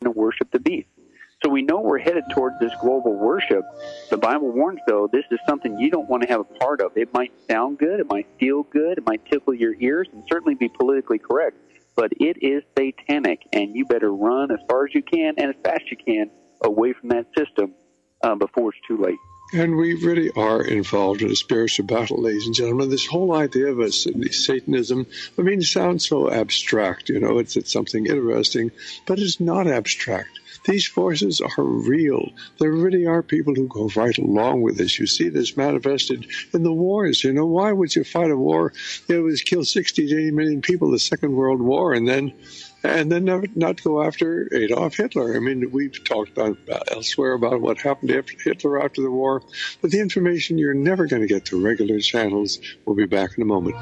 to worship the beast. So we know we're headed towards this global worship. The Bible warns, though, this is something you don't want to have a part of. It might sound good, it might feel good, it might tickle your ears, and certainly be politically correct, but it is satanic, and you better run as far as you can and as fast as you can away from that system before it's too late. And we really are involved in a spiritual battle, ladies and gentlemen. This whole idea of Satanism, I mean, it sounds so abstract, you know, it's something interesting, but it's not abstract. These forces are real. There really are people who go right along with this. You see this manifested in the wars. You know, why would you fight a war that was killed 60 to 80 million people, the Second World War, and then never not go after Adolf Hitler? I mean, we've talked about elsewhere about what happened to Hitler after the war, but the information you're never going to get through regular channels. We'll be back in a moment.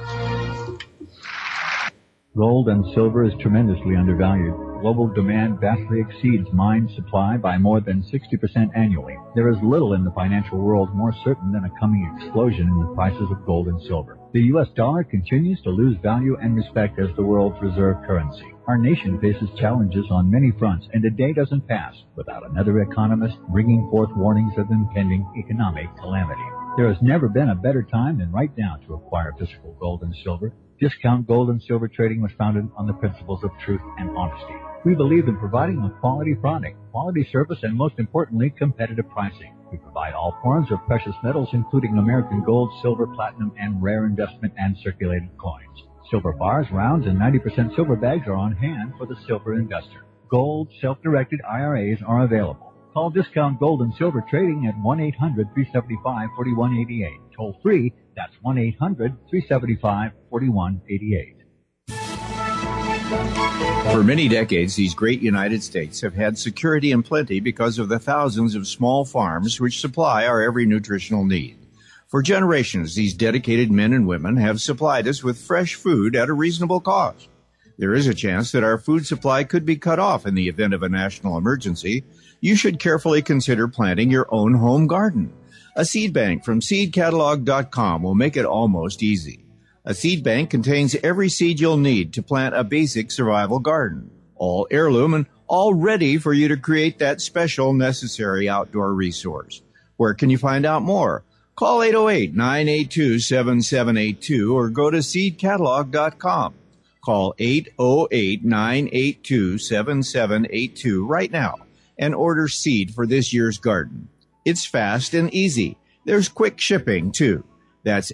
Gold and silver is tremendously undervalued. Global demand vastly exceeds mine supply by more than 60% annually. There is little in the financial world more certain than a coming explosion in the prices of gold and silver. The U.S. dollar continues to lose value and respect as the world's reserve currency. Our nation faces challenges on many fronts, and a day doesn't pass without another economist bringing forth warnings of impending economic calamity. There has never been a better time than right now to acquire physical gold and silver. Discount Gold and Silver Trading was founded on the principles of truth and honesty. We believe in providing a quality product, quality service, and most importantly, competitive pricing. We provide all forms of precious metals, including American gold, silver, platinum, and rare investment and circulated coins. Silver bars, rounds, and 90% silver bags are on hand for the silver investor. Gold, self-directed IRAs are available. Call Discount Gold and Silver Trading at 1-800-375-4188. Toll free, that's 1-800-375-4188. For many decades, these great United States have had security and plenty because of the thousands of small farms which supply our every nutritional need. For generations, these dedicated men and women have supplied us with fresh food at a reasonable cost. There is a chance that our food supply could be cut off in the event of a national emergency. You should carefully consider planting your own home garden. A seed bank from seedcatalog.com will make it almost easy. A seed bank contains every seed you'll need to plant a basic survival garden, all heirloom and all ready for you to create that special necessary outdoor resource. Where can you find out more? Call 808-982-7782 or go to seedcatalog.com. Call 808-982-7782 right now and order seed for this year's garden. It's fast and easy. There's quick shipping, too. That's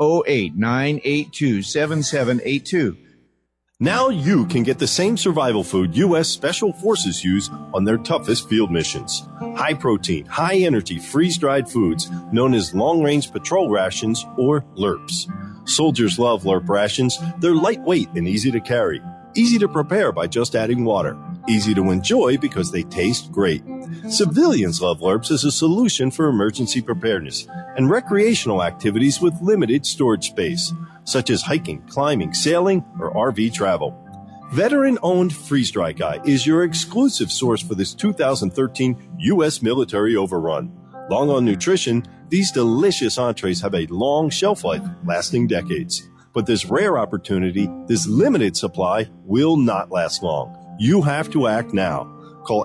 808-982-7782. Now you can get the same survival food U.S. Special Forces use on their toughest field missions. High-protein, high-energy, freeze-dried foods known as long-range patrol rations, or LRPs. Soldiers love LRP rations. They're lightweight and easy to carry. Easy to prepare by just adding water. Easy to enjoy because they taste great. Civilians love LRPs as a solution for emergency preparedness and recreational activities with limited storage space, such as hiking, climbing, sailing, or RV travel. Veteran-owned Freeze Dry Guy is your exclusive source for this 2013 U.S. military overrun. Long on nutrition, these delicious entrees have a long shelf life, lasting decades. But this rare opportunity, this limited supply, will not last long. You have to act now. Call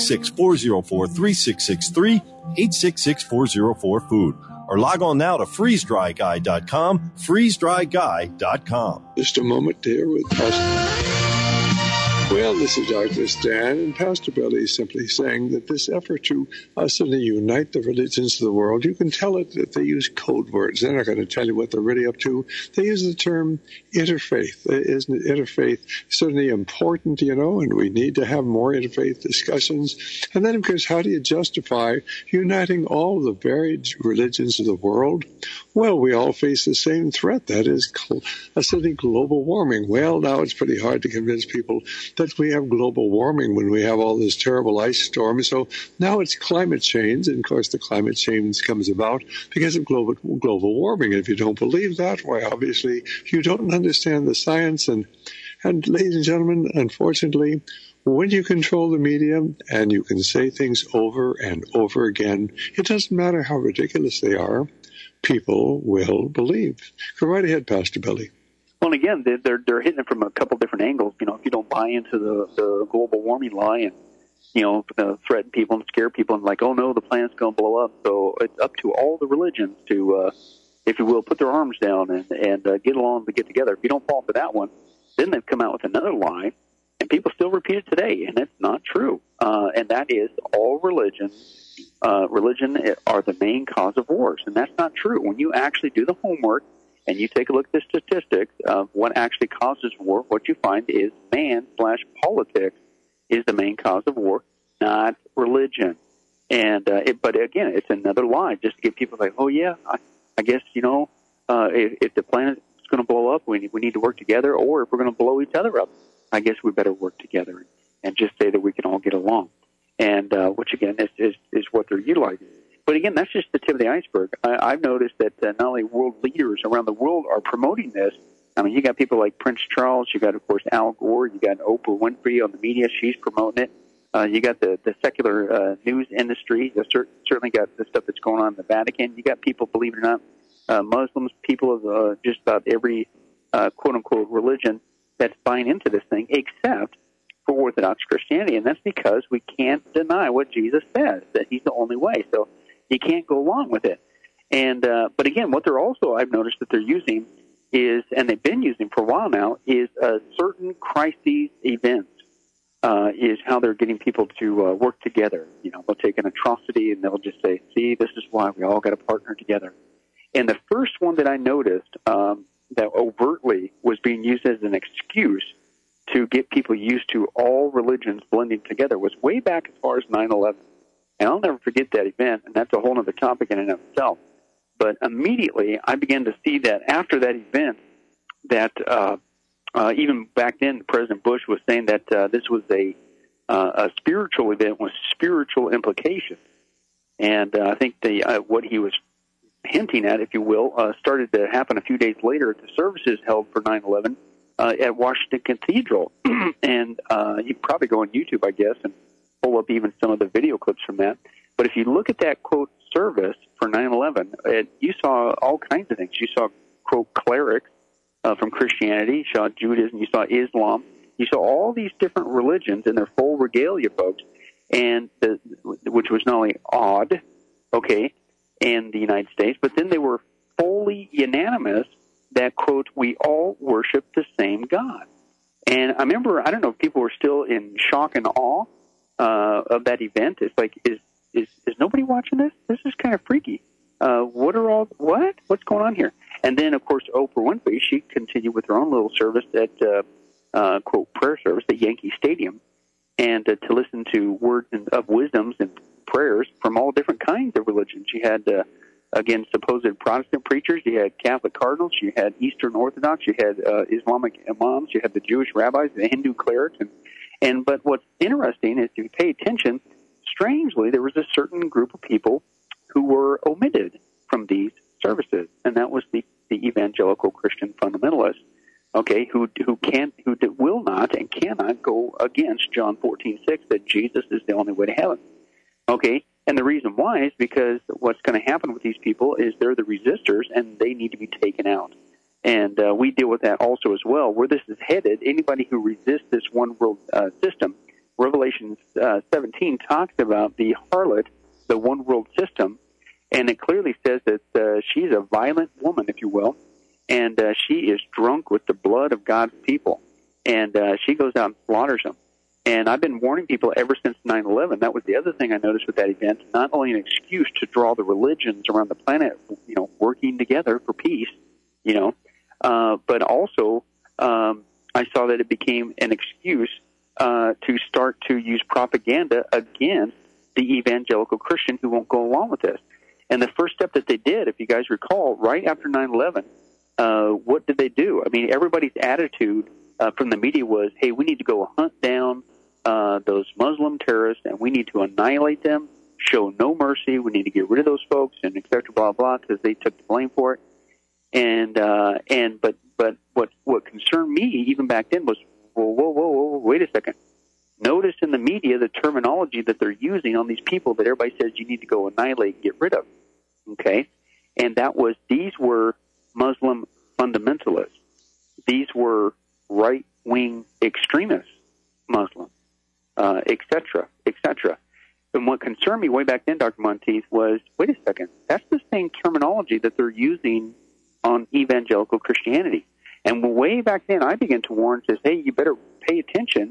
866-404-3663, 866-404-FOOD, or log on now to freezedryguy.com, freezedryguy.com. Just a moment there with Pastor. Well, this is Dr. Stan, and Pastor Billy is simply saying that this effort to suddenly unite the religions of the world, you can tell it that they use code words. They're not going to tell you what they're really up to. They use the term interfaith. Isn't it interfaith certainly important, you know, and we need to have more interfaith discussions. And then, of course, how do you justify uniting all the varied religions of the world? Well, we all face the same threat, that is suddenly global warming. Well, now it's pretty hard to convince people that we have global warming when we have all this terrible ice storm. So now it's climate change, and of course the climate change comes about because of global warming. And if you don't believe that, why, obviously you don't understand the science. And ladies and gentlemen, unfortunately, when you control the media and you can say things over and over again, it doesn't matter how ridiculous they are, people will believe. Go right ahead, Pastor Billy. Well, and again, they're hitting it from a couple different angles. You know, if you don't buy into the global warming lie threaten people and scare people and like, oh no, the planet's going to blow up. So it's up to all the religions to, if you will, put their arms down and get along to get together. If you don't fall for that one, then they've come out with another lie, and people still repeat it today, and it's not true. And that is all religion are the main cause of wars, and that's not true. When you actually do the homework and you take a look at the statistics of what actually causes war, what you find is man/politics is the main cause of war, not religion. And but again, it's another lie just to get people like, oh yeah, I guess if the planet is going to blow up, we need to work together, or if we're going to blow each other up, I guess we better work together and just say that we can all get along. And which again is what they're utilizing. But again, that's just the tip of the iceberg. I've noticed that not only world leaders around the world are promoting this. I mean, you got people like Prince Charles, you got, of course, Al Gore, you got Oprah Winfrey on the media, she's promoting it. You got the secular news industry, you certainly got the stuff that's going on in the Vatican. You got people, believe it or not, Muslims, people of just about every quote-unquote religion that's buying into this thing, except for Orthodox Christianity. And that's because we can't deny what Jesus says, that he's the only way. So you can't go along with it. And but again, what they're also, I've noticed that they're using is, and they've been using for a while now, is certain crises events is how they're getting people to work together. They'll take an atrocity and they'll just say, see, this is why we all got to partner together. And the first one that I noticed that overtly was being used as an excuse to get people used to all religions blending together was way back as far as 9/11. And I'll never forget that event, and that's a whole other topic in and of itself. But immediately, I began to see that after that event, that even back then, President Bush was saying that this was a spiritual event with spiritual implications. And I think what he was hinting at, if you will, started to happen a few days later at the services held for 9/11 at Washington Cathedral. And you can probably go on YouTube, I guess, and pull up even some of the video clips from that. But if you look at that, quote, service for 9/11, you saw all kinds of things. You saw, quote, clerics from Christianity, you saw Judaism, you saw Islam, you saw all these different religions in their full regalia, folks, and which was not only odd, okay, in the United States, but then they were fully unanimous that, quote, we all worship the same God. And I remember, I don't know if people were still in shock and awe of that event. It's like, is nobody watching this? This is kind of freaky. What's going on here? And then, of course, Oprah Winfrey, she continued with her own little service at, quote, prayer service at Yankee Stadium, and to listen to words of wisdoms and prayers from all different kinds of religions. You had, again, supposed Protestant preachers, you had Catholic cardinals, you had Eastern Orthodox, you had Islamic imams, you had the Jewish rabbis, the Hindu clerics, but what's interesting is if you pay attention, strangely, there was a certain group of people who were omitted from these services, and that was the evangelical Christian fundamentalists, okay, who will not and cannot go against John 14:6, that Jesus is the only way to heaven, okay? And the reason why is because what's going to happen with these people is they're the resistors, and they need to be taken out. And we deal with that also as well. Where this is headed, anybody who resists this one world system, Revelation 17 talks about the harlot, the one world system, and it clearly says that she's a violent woman, if you will, and she is drunk with the blood of God's people, and she goes out and slaughters them. And I've been warning people ever since 9/11. That was the other thing I noticed with that event, not only an excuse to draw the religions around the planet, working together for peace, but also I saw that it became an excuse to start to use propaganda against the evangelical Christian who won't go along with this. And the first step that they did, if you guys recall, right after 9/11, what did they do? I mean, everybody's attitude from the media was, hey, we need to go hunt down those Muslim terrorists, and we need to annihilate them, show no mercy, we need to get rid of those folks, and et cetera, blah, blah, because they took the blame for it. But what concerned me even back then was, whoa, wait a second. Notice in the media the terminology that they're using on these people that everybody says you need to go annihilate and get rid of. Okay? And these were Muslim fundamentalists. These were right-wing extremist Muslims. et cetera, et cetera. And what concerned me way back then, Dr. Monteith, was, wait a second, that's the same terminology that they're using on evangelical Christianity. And way back then, I began to warn, says, hey, you better pay attention,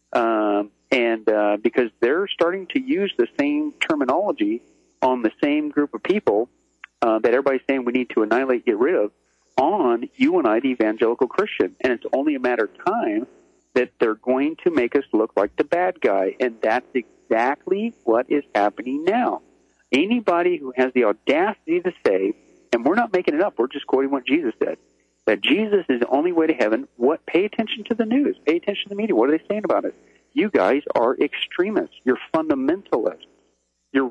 because they're starting to use the same terminology on the same group of people that everybody's saying we need to annihilate, get rid of, on you and I, the evangelical Christian. And it's only a matter of time that they're going to make us look like the bad guy. And that's exactly what is happening now. Anybody who has the audacity to say, and we're not making it up, we're just quoting what Jesus said, that Jesus is the only way to heaven. Pay attention to the news. Pay attention to the media. What are they saying about us? You guys are extremists. You're fundamentalists. You're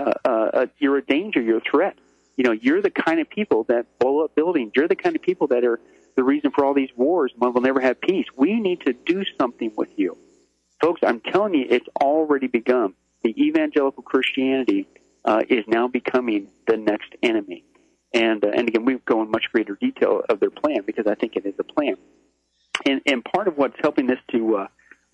a danger. You're a threat. You know, you're the kind of people that blow up buildings. You're the kind of people that are the reason for all these wars. We'll never have peace. We need to do something with you. Folks, I'm telling you, it's already begun. The evangelical Christianity is now becoming the next enemy. And again, we go in much greater detail of their plan because I think it is a plan. And part of what's helping this to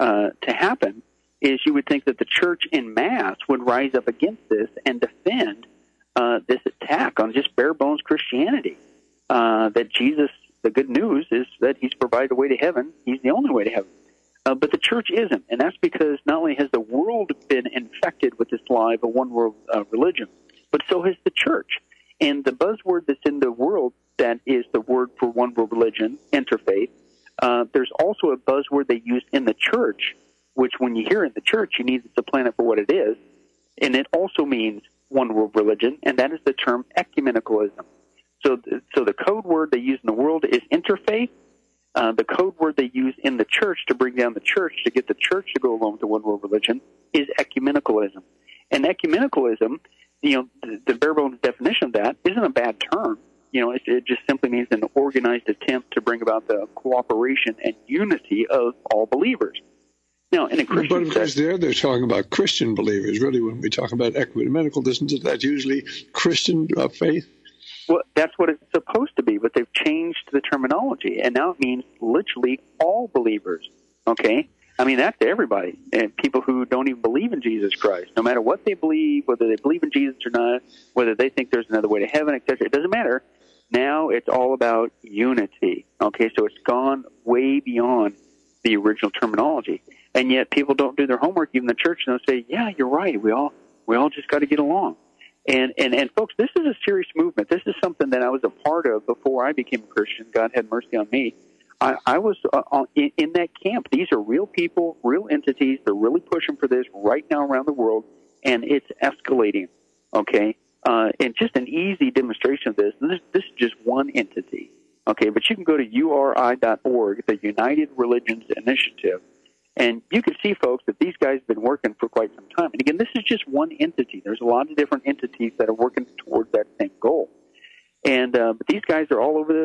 happen is you would think that the church en masse would rise up against this and defend this attack on just bare bones Christianity. That Jesus, the good news is that he's provided a way to heaven. He's the only way to heaven. But the church isn't. And that's because not only has the world been infected with this lie of a one world religion, but so has the church. And the buzzword that's in the world that is the word for one world religion, interfaith, there's also a buzzword they use in the church, which when you hear in the church, you need to define it for what it is. And it also means one world religion, and that is the term ecumenicalism. So the code word they use in the world is interfaith. The code word they use in the church to bring down the church, to get the church to go along with the one world religion, is ecumenicalism. And ecumenicalism, you know, the bare bones definition of that isn't a bad term. You know, it just simply means an organized attempt to bring about the cooperation and unity of all believers. Now, in a Christian but of course, they're talking about Christian believers. Really, when we talk about ecumenical, isn't that usually Christian faith? Well, that's what it's supposed to be, but they've changed the terminology, and now it means literally all believers. Okay? I mean, that's everybody, and people who don't even believe in Jesus Christ. No matter what they believe, whether they believe in Jesus or not, whether they think there's another way to heaven, etc., it doesn't matter. Now it's all about unity. Okay, so it's gone way beyond the original terminology, and yet people don't do their homework. Even the church, and they'll say, "Yeah, you're right. We all just got to get along." And folks, this is a serious movement. This is something that I was a part of before I became a Christian. God had mercy on me. I was in that camp. These are real people, real entities. They're really pushing for this right now around the world, and it's escalating, okay? And just an easy demonstration of this. This is just one entity, okay? But you can go to URI.org, the United Religions Initiative, and you can see, folks, that these guys have been working for quite some time. And again, this is just one entity. There's a lot of different entities that are working towards that same goal. And but these guys are all over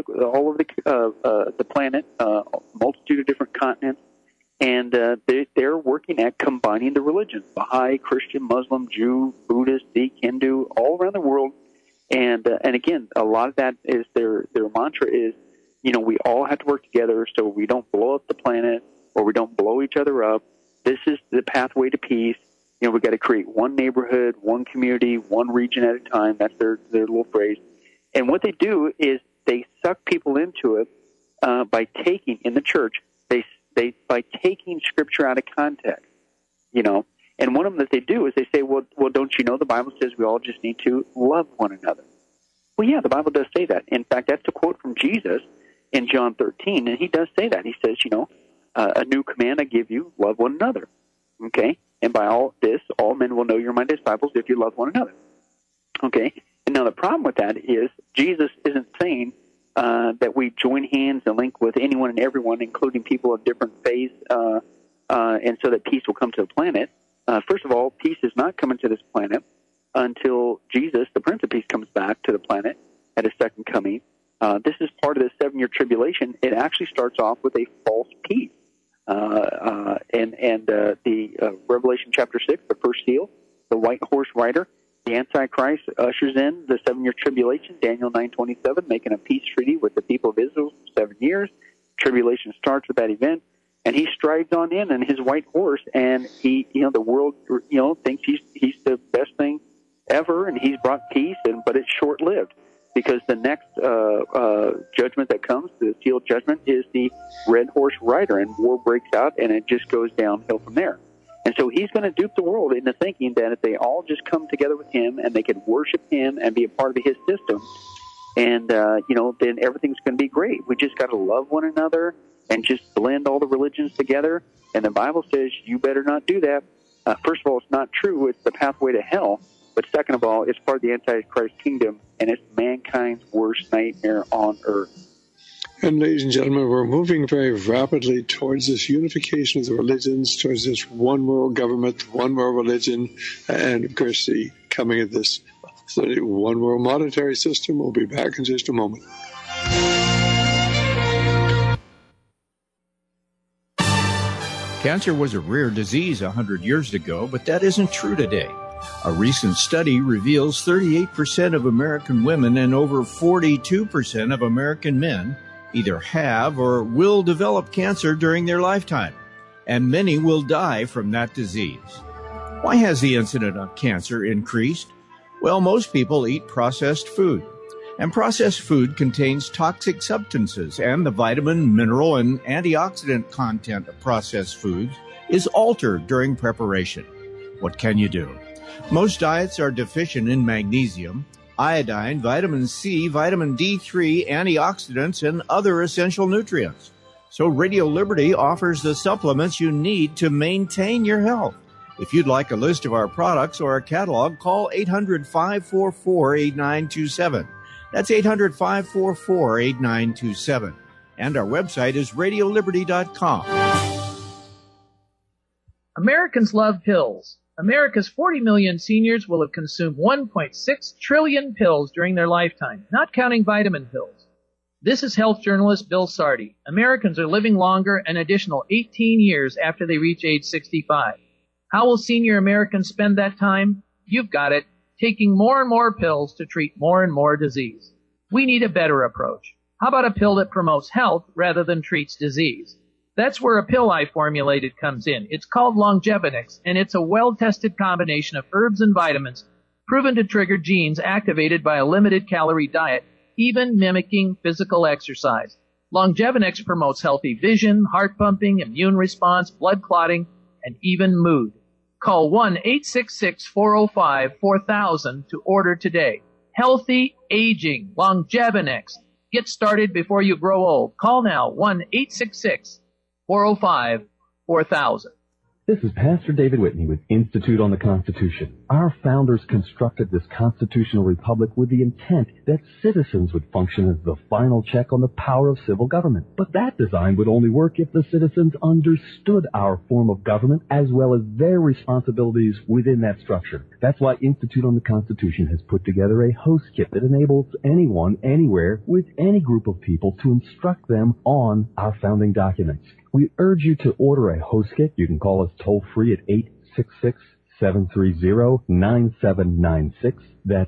the planet, a multitude of different continents, and they're working at combining the religions: Baha'i, Christian, Muslim, Jew, Buddhist, Sikh, Hindu, all around the world. And again, a lot of that is their mantra is, you know, we all have to work together so we don't blow up the planet or we don't blow each other up. This is the pathway to peace. You know, we've got to create one neighborhood, one community, one region at a time. That's their little phrase. And what they do is they suck people into it by taking, in the church, by taking Scripture out of context, you know. And one of them that they do is they say, well, don't you know the Bible says we all just need to love one another? Well, yeah, the Bible does say that. In fact, that's a quote from Jesus in John 13, and he does say that. He says, you know, a new command I give you, love one another, okay? And by all this, all men will know you're my disciples if you love one another, okay? And now the problem with that is Jesus isn't saying that we join hands and link with anyone and everyone, including people of different faiths, and so that peace will come to the planet. First of all, peace is not coming to this planet until Jesus, the Prince of Peace, comes back to the planet at his second coming. This is part of the 7-year tribulation. It actually starts off with a false peace. The Revelation chapter 6, the first seal, the white horse rider, the Antichrist ushers in the 7-year tribulation, Daniel 9:27, making a peace treaty with the people of Israel for 7 years. Tribulation starts with that event. And he strides on in his white horse, and he, the world, thinks he's the best thing ever, and he's brought peace, but it's short-lived, because the next judgment that comes, the sealed judgment, is the red horse rider, and war breaks out, and it just goes downhill from there. And so he's going to dupe the world into thinking that if they all just come together with him and they can worship him and be a part of his system, and then everything's going to be great. We just got to love one another and just blend all the religions together. And the Bible says you better not do that. First of all, it's not true. It's the pathway to hell. But second of all, it's part of the Antichrist kingdom, and it's mankind's worst nightmare on earth. And ladies and gentlemen, we're moving very rapidly towards this unification of the religions, towards this one world government, one world religion, and of course the coming of this one world monetary system. We'll be back in just a moment. Cancer was a rare disease 100 years ago, but that isn't true today. A recent study reveals 38% of American women and over 42% of American men either have or will develop cancer during their lifetime, and many will die from that disease. Why has the incidence of cancer increased? Well, most people eat processed food, and processed food contains toxic substances, and the vitamin, mineral, and antioxidant content of processed foods is altered during preparation. What can you do? Most diets are deficient in magnesium, iodine, vitamin C, vitamin D3, antioxidants, and other essential nutrients. So Radio Liberty offers the supplements you need to maintain your health. If you'd like a list of our products or a catalog, call 800-544-8927. That's 800-544-8927. And our website is radioliberty.com. Americans love pills. America's 40 million seniors will have consumed 1.6 trillion pills during their lifetime, not counting vitamin pills. This is health journalist Bill Sardi. Americans are living longer an additional 18 years after they reach age 65. How will senior Americans spend that time? You've got it. Taking more and more pills to treat more and more disease. We need a better approach. How about a pill that promotes health rather than treats disease? That's where a pill I formulated comes in. It's called Longevinix, and it's a well-tested combination of herbs and vitamins proven to trigger genes activated by a limited-calorie diet, even mimicking physical exercise. Longevinix promotes healthy vision, heart pumping, immune response, blood clotting, and even mood. Call 1-866-405-4000 to order today. Healthy aging, Longevinix. Get started before you grow old. Call now, 1-866-405-4000. This is Pastor David Whitney with Institute on the Constitution. Our founders constructed this constitutional republic with the intent that citizens would function as the final check on the power of civil government. But that design would only work if the citizens understood our form of government as well as their responsibilities within that structure. That's why Institute on the Constitution has put together a host kit that enables anyone, anywhere, with any group of people to instruct them on our founding documents. We urge you to order a host kit. You can call us toll-free at 866-730-9796. That's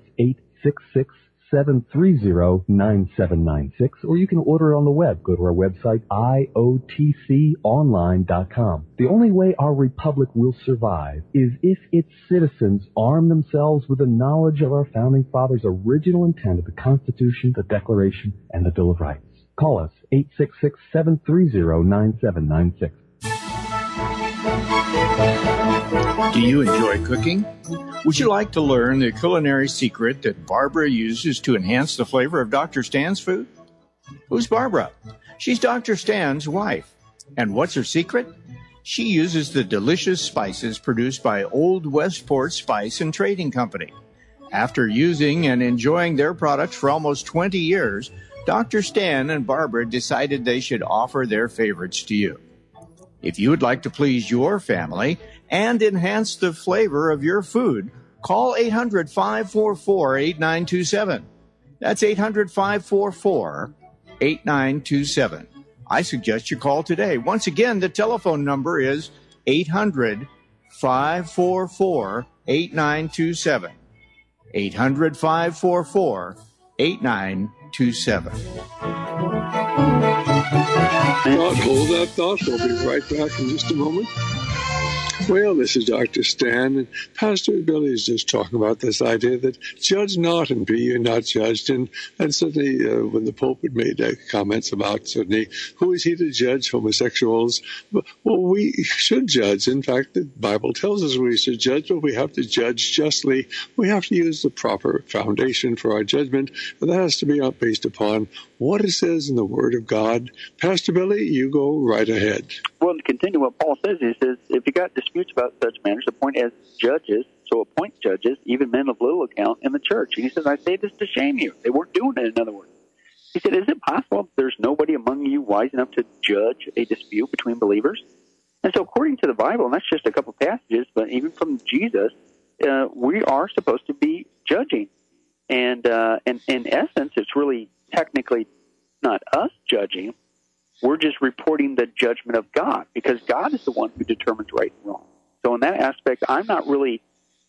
866-730-9796. Or you can order it on the web. Go to our website, iotconline.com. The only way our republic will survive is if its citizens arm themselves with the knowledge of our founding fathers' original intent of the Constitution, the Declaration, and the Bill of Rights. Call us, 866-730-9796. Do you enjoy cooking? Would you like to learn the culinary secret that Barbara uses to enhance the flavor of Dr. Stan's food? Who's Barbara? She's Dr. Stan's wife. And what's her secret? She uses the delicious spices produced by Old Westport Spice and Trading Company. After using and enjoying their products for almost 20 years, Dr. Stan and Barbara decided they should offer their favorites to you. If you would like to please your family and enhance the flavor of your food, call 800-544-8927. That's 800-544-8927. I suggest you call today. Once again, the telephone number is 800-544-8927. 800-544-8927. Hold that thought. We'll be right back in just a moment. Well, this is Dr. Stan, and Pastor Billy is just talking about this idea that judge not and be you not judged. And certainly when the Pope had made comments about certainly who is he to judge homosexuals, well, we should judge. In fact, the Bible tells us we should judge, but we have to judge justly. We have to use the proper foundation for our judgment, and that has to be based upon what it says in the Word of God. Pastor Billy, you go right ahead. Well, to continue what Paul says, he says, if you got disputes about such matters, appoint as judges, so appoint judges, even men of little account in the church. And he says, I say this to shame you. They weren't doing it, in other words. He said, is it possible that there's nobody among you wise enough to judge a dispute between believers? And so according to the Bible, and that's just a couple passages, but even from Jesus, we are supposed to be judging. And in essence, it's really technically not us judging. We're just reporting the judgment of God, because God is the one who determines right and wrong. So in that aspect, I'm not really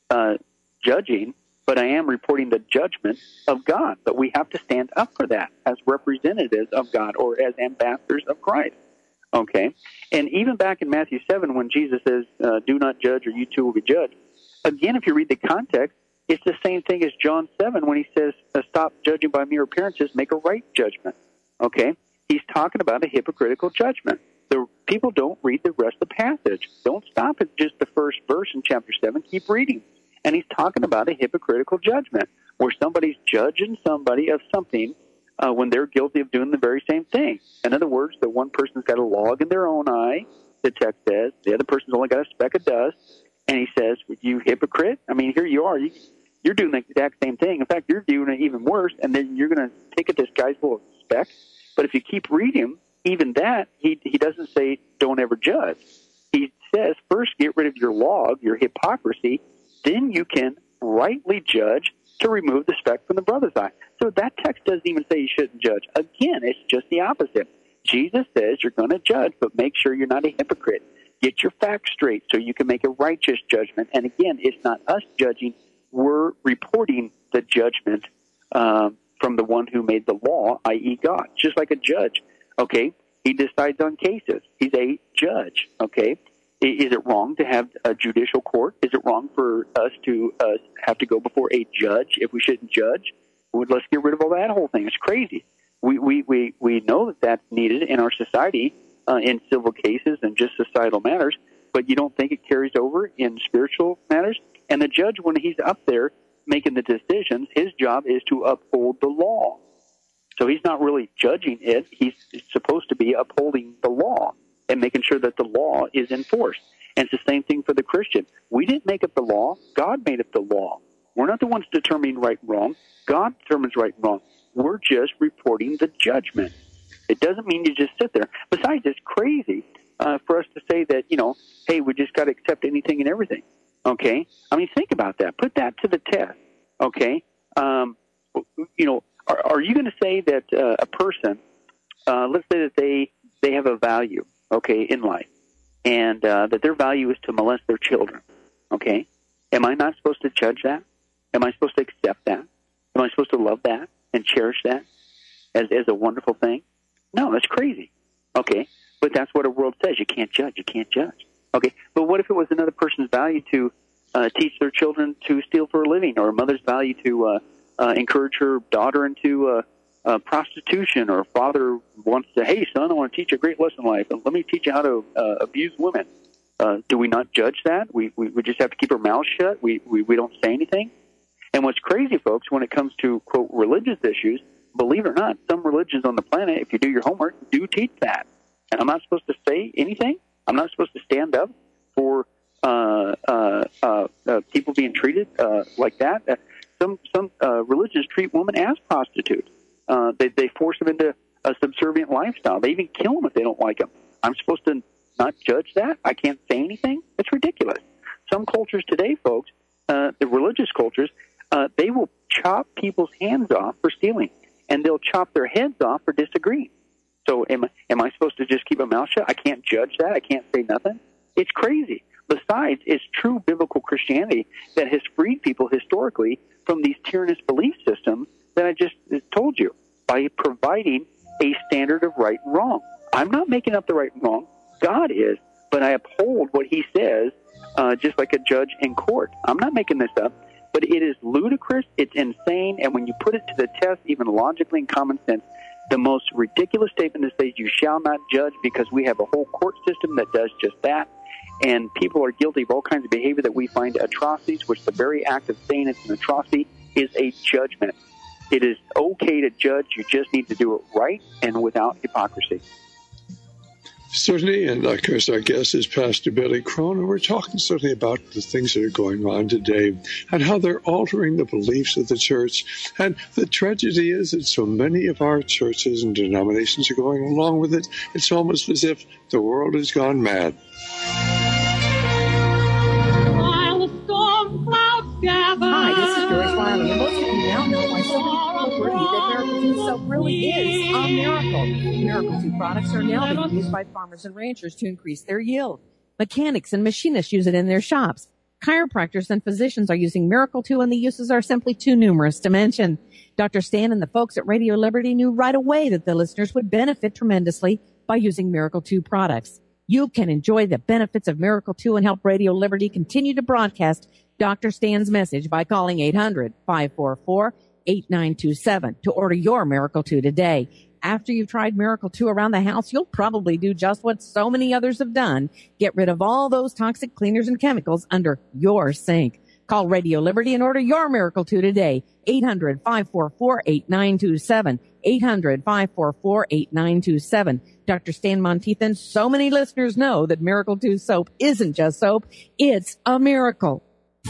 judging, but I am reporting the judgment of God. But we have to stand up for that as representatives of God or as ambassadors of Christ. Okay? And even back in Matthew 7, when Jesus says, do not judge or you too will be judged, again, if you read the context, it's the same thing as John 7 when he says, stop judging by mere appearances, make a right judgment. Okay? He's talking about a hypocritical judgment. The people don't read the rest of the passage. Don't stop at just the first verse in chapter 7. Keep reading. And he's talking about a hypocritical judgment where somebody's judging somebody of something when they're guilty of doing the very same thing. In other words, the one person's got a log in their own eye, the text says. The other person's only got a speck of dust. And he says, you hypocrite? I mean, here you are. You're doing the exact same thing. In fact, you're doing it even worse, and then you're going to take at this guy's little speck. But if you keep reading, even that, he doesn't say don't ever judge. He says first get rid of your log, your hypocrisy, then you can rightly judge to remove the speck from the brother's eye. So that text doesn't even say you shouldn't judge. Again, it's just the opposite. Jesus says you're going to judge, but make sure you're not a hypocrite. Get your facts straight so you can make a righteous judgment. And again, it's not us judging. We're reporting the judgment from the one who made the law, i.e. God, just like a judge, okay? He decides on cases. He's a judge, okay? Is it wrong to have a judicial court? Is it wrong for us to have to go before a judge if we shouldn't judge? Well, let's get rid of all that whole thing. It's crazy. We know that that's needed in our society in civil cases and just societal matters, but you don't think it carries over in spiritual matters? And the judge, when he's up there making the decisions, his job is to uphold the law. So he's not really judging it. He's supposed to be upholding the law and making sure that the law is enforced. And it's the same thing for the Christian. We didn't make up the law. God made up the law. We're not the ones determining right and wrong. God determines right and wrong. We're just reporting the judgment. It doesn't mean you just sit there. Besides, it's crazy for us to say that, hey, we just got to accept anything and everything. Okay? I mean, think about that. Put that to the test. Okay? Are you going to say that a person, let's say that they have a value, okay, in life, and that their value is to molest their children, okay? Am I not supposed to judge that? Am I supposed to accept that? Am I supposed to love that and cherish that as a wonderful thing? No, that's crazy, okay? But that's what our world says. You can't judge. You can't judge. Okay, but what if it was another person's value to teach their children to steal for a living, or a mother's value to encourage her daughter into prostitution, or a father wants to, hey, son, I want to teach you a great lesson in life, and let me teach you how to abuse women. Do we not judge that? We just have to keep our mouths shut? We don't say anything? And what's crazy, folks, when it comes to, quote, religious issues, believe it or not, some religions on the planet, if you do your homework, do teach that. And I'm not supposed to say anything? I'm not supposed to stand up for people being treated like that? Some religions treat women as prostitutes. They force them into a subservient lifestyle. They even kill them if they don't like them. I'm supposed to not judge that? I can't say anything? It's ridiculous. Some cultures today, folks, the religious cultures, they will chop people's hands off for stealing, and they'll chop their heads off for disagreeing. So am I supposed to just keep my mouth shut? I can't judge that? I can't say nothing? It's crazy. Besides, it's true biblical Christianity that has freed people historically from these tyrannous belief systems that I just told you by providing a standard of right and wrong. I'm not making up the right and wrong. God is, but I uphold what he says, just like a judge in court. I'm not making this up, but it is ludicrous, it's insane, and when you put it to the test, even logically and common sense, the most ridiculous statement is that you shall not judge, because we have a whole court system that does just that, and people are guilty of all kinds of behavior that we find atrocities, which the very act of saying it's an atrocity is a judgment. It is okay to judge, you just need to do it right and without hypocrisy. Certainly, and of course our guest is Pastor Billy Crone, and we're talking certainly about the things that are going on today and how they're altering the beliefs of the church. And the tragedy is that so many of our churches and denominations are going along with it. It's almost as if the world has gone mad. Hi, this is Joyce Riley, and most of you now know why so many people believe that Miracle 2 soap really is a miracle. Miracle 2 products are now being used by farmers and ranchers to increase their yield. Mechanics and machinists use it in their shops. Chiropractors and physicians are using Miracle 2, and the uses are simply too numerous to mention. Dr. Stan and the folks at Radio Liberty knew right away that the listeners would benefit tremendously by using Miracle 2 products. You can enjoy the benefits of Miracle 2 and help Radio Liberty continue to broadcast Dr. Stan's message by calling 800-544-8927 to order your Miracle 2 today. After you've tried Miracle 2 around the house, you'll probably do just what so many others have done. Get rid of all those toxic cleaners and chemicals under your sink. Call Radio Liberty and order your Miracle 2 today. 800-544-8927. 800-544-8927. Dr. Stan Monteith and so many listeners know that Miracle 2 soap isn't just soap. It's a miracle.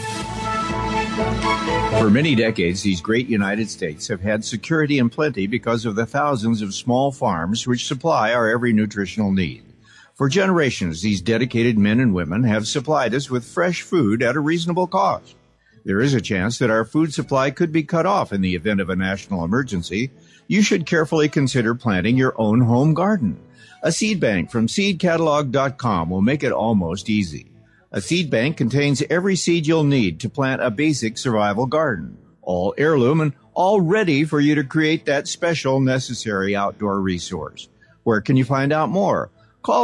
For many decades, these great United States have had security and plenty because of the thousands of small farms which supply our every nutritional need. For generations, these dedicated men and women have supplied us with fresh food at a reasonable cost. There is a chance that our food supply could be cut off in the event of a national emergency. You should carefully consider planting your own home garden. A seed bank from seedcatalog.com will make it almost easy. A seed bank contains every seed you'll need to plant a basic survival garden, all heirloom and all ready for you to create that special necessary outdoor resource. Where can you find out more? Call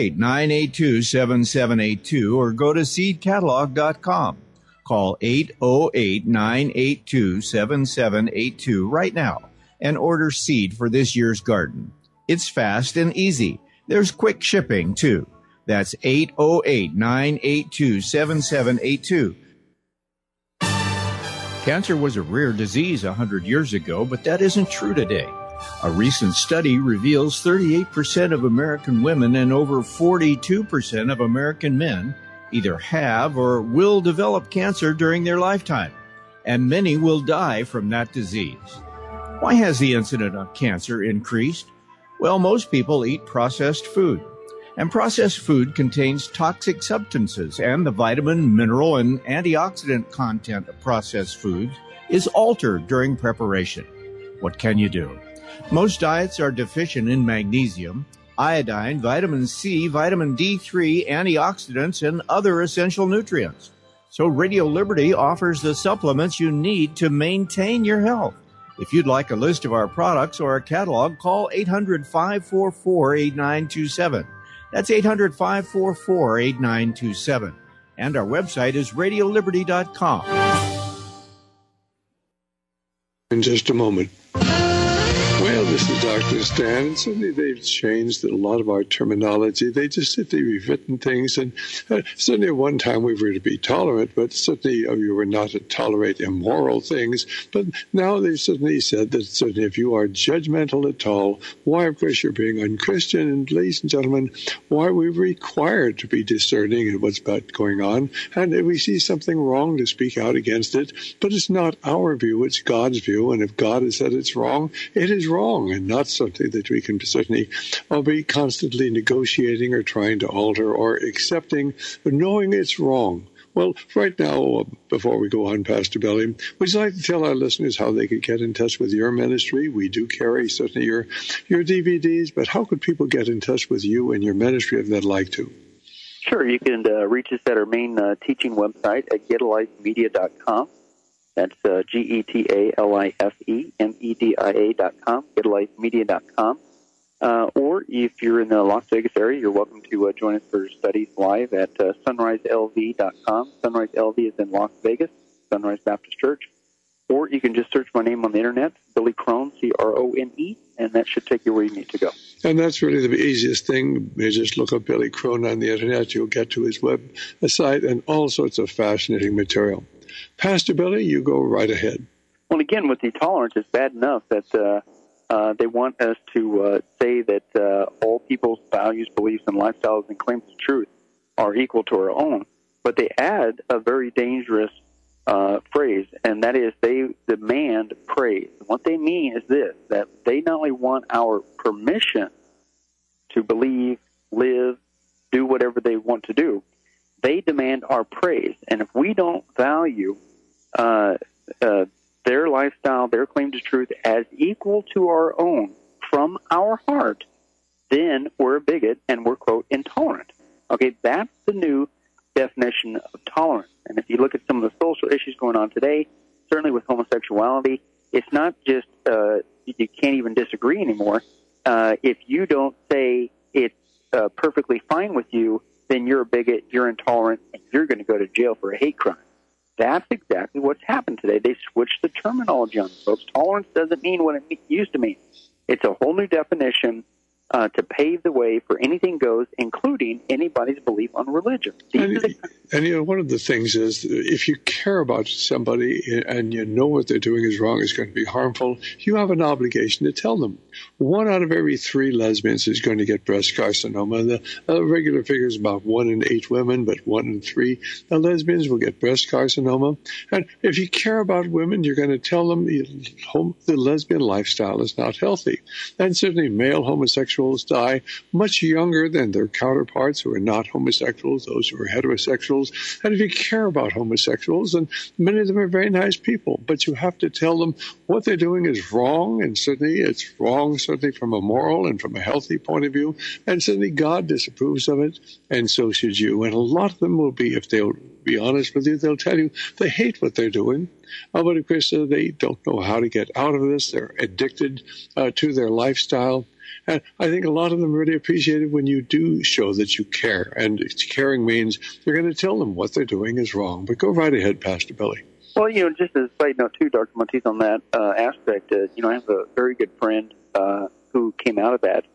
808-982-7782 or go to seedcatalog.com. Call 808-982-7782 right now and order seed for this year's garden. It's fast and easy. There's quick shipping, too. That's 808-982-7782. Cancer was a rare disease 100 years ago, but that isn't true today. A recent study reveals 38% of American women and over 42% of American men either have or will develop cancer during their lifetime, and many will die from that disease. Why has the incidence of cancer increased? Well, most people eat processed food. And processed food contains toxic substances, and the vitamin, mineral, and antioxidant content of processed foods is altered during preparation. What can you do? Most diets are deficient in magnesium, iodine, vitamin C, vitamin D3, antioxidants, and other essential nutrients. So Radio Liberty offers the supplements you need to maintain your health. If you'd like a list of our products or a catalog, call 800-544-8927. That's 800-544-8927. And our website is radioliberty.com. In just a moment. Well, this is Dr. Stan, and certainly they've changed a lot of our terminology. They just said they've written things, and certainly at one time we were to be tolerant, but certainly we were not to tolerate immoral things. But now they've certainly said that certainly if you are judgmental at all, why, of course, you're being unchristian. And ladies and gentlemen, why are we required to be discerning in what's going on? And if we see something wrong, to speak out against it. But it's not our view, it's God's view. And if God has said it's wrong, it is wrong, and not something that we can certainly be constantly negotiating or trying to alter or accepting, but knowing it's wrong. Well, right now, before we go on, Pastor Billy, would you like to tell our listeners how they could get in touch with your ministry? We do carry certainly your DVDs, but how could people get in touch with you and your ministry if they'd like to? Sure, you can reach us at our main teaching website at getalifemedia.com. That's getalifemedia.com, getalifemedia.com. Or if you're in the Las Vegas area, you're welcome to join us for studies live at sunriselv.com. Sunrise LV is in Las Vegas, Sunrise Baptist Church. Or you can just search my name on the internet, Billy Crone, Crone, and that should take you where you need to go. And that's really the easiest thing. You just look up Billy Crone on the internet. You'll get to his website and all sorts of fascinating material. Pastor Billy, you go right ahead. Well, again, with the tolerance, it's bad enough that they want us to say that all people's values, beliefs, and lifestyles and claims of truth are equal to our own. But they add a very dangerous phrase, and that is they demand praise. And what they mean is this, that they not only want our permission to believe, live, do whatever they want to do, they demand our praise. And if we don't value their lifestyle, their claim to truth as equal to our own from our heart, then we're a bigot and we're, quote, intolerant. Okay, that's the new definition of tolerance. And if you look at some of the social issues going on today, certainly with homosexuality, it's not just you can't even disagree anymore. If you don't say it's perfectly fine with you, then you're a bigot, you're intolerant, and you're going to go to jail for a hate crime. That's exactly what's happened today. They switched the terminology on folks. Tolerance doesn't mean what it used to mean. It's a whole new definition to pave the way for anything goes, including anybody's belief on religion. And you know, one of the things is, if you care about somebody and you know what they're doing is wrong, is going to be harmful, you have an obligation to tell them. 1 out of every 3 lesbians is going to get breast carcinoma. The regular figure is about 1 in 8 women, but 1 in 3 lesbians will get breast carcinoma. And if you care about women, you're going to tell them the lesbian lifestyle is not healthy. And certainly male homosexuals die much younger than their counterparts who are not homosexuals, those who are heterosexuals. And if you care about homosexuals, and many of them are very nice people, but you have to tell them what they're doing is wrong, and certainly it's wrong, certainly from a moral and from a healthy point of view, and certainly God disapproves of it, and so should you. And a lot of them will be, if they'll be honest with you, they'll tell you they hate what they're doing, but of course they don't know how to get out of this. They're addicted to their lifestyle. And I think a lot of them really appreciate it when you do show that you care. And caring means you're going to tell them what they're doing is wrong. But go right ahead, Pastor Billy. Well, you know, just as a side note, too, Dr. Monteith, on that aspect, you know, I have a very good friend who came out of that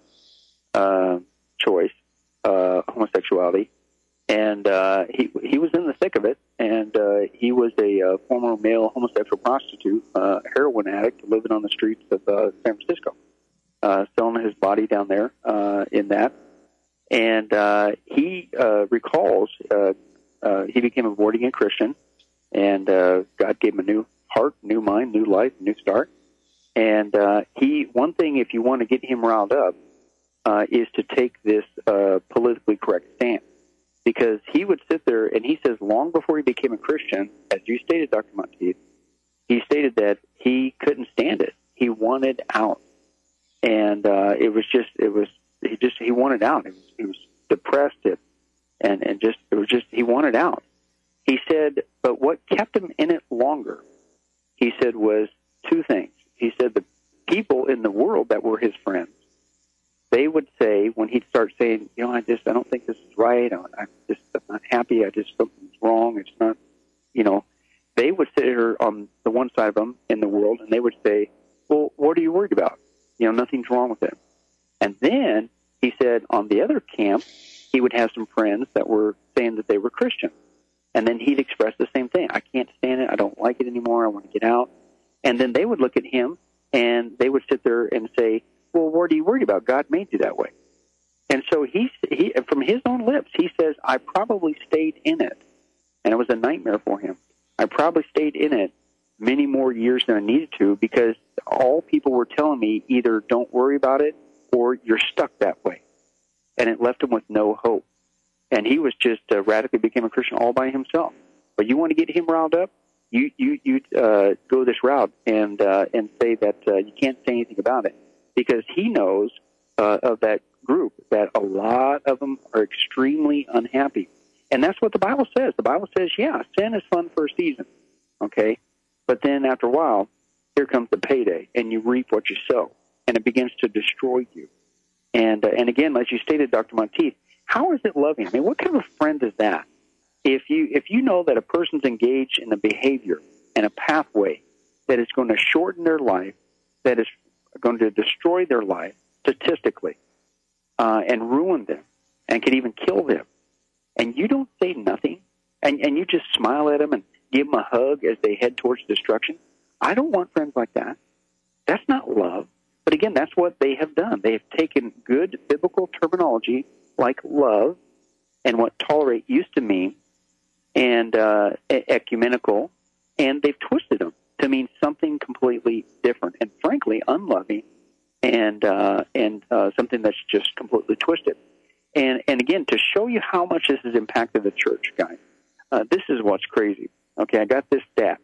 choice, homosexuality. And he was in the thick of it. And he was a former male homosexual prostitute, heroin addict, living on the streets of San Francisco. Selling his body down there in that. And he recalls he became a born-again Christian, and God gave him a new heart, new mind, new life, new start. And one thing, if you want to get him riled up, is to take this politically correct stance. Because he would sit there, and he says long before he became a Christian, as you stated, Dr. Monteith, he stated that he couldn't stand it. He wanted out. And he wanted out. He was depressed and he wanted out. He said, but what kept him in it longer, he said, was 2 things. He said the people in the world that were his friends, they would say, when he'd start saying, you know, I don't think this is right. I'm not happy. Something's wrong. It's not, you know, they would sit here on the one side of him in the world, and they would say, well, what are you worried about? You know, nothing's wrong with him. And then he said on the other camp, he would have some friends that were saying that they were Christian. And then he'd express the same thing. I can't stand it. I don't like it anymore. I want to get out. And then they would look at him and they would sit there and say, well, what are you worried about? God made you that way. And so he from his own lips, he says, I probably stayed in it. And it was a nightmare for him. I probably stayed in it many more years than I needed to, because all people were telling me either don't worry about it or you're stuck that way. And it left him with no hope. And he was just radically became a Christian all by himself. But you want to get him riled up? You go this route and say that you can't say anything about it, because he knows of that group that a lot of them are extremely unhappy. And that's what the Bible says. The Bible says, yeah, sin is fun for a season, okay? But then after a while, here comes the payday, and you reap what you sow, and it begins to destroy you. And again, as you stated, Dr. Monteith, how is it loving? I mean, what kind of a friend is that? If you know that a person's engaged in a behavior and a pathway that is going to shorten their life, that is going to destroy their life statistically, and ruin them, and could even kill them, and you don't say nothing, and you just smile at them and give them a hug as they head towards destruction, I don't want friends like that. That's not love. But again, that's what they have done. They have taken good biblical terminology like love and what tolerate used to mean, and ecumenical, and they've twisted them to mean something completely different and, frankly, unloving, and something that's just completely twisted. And again, to show you how much this has impacted the church, guys, this is what's crazy. Okay, I got this stat.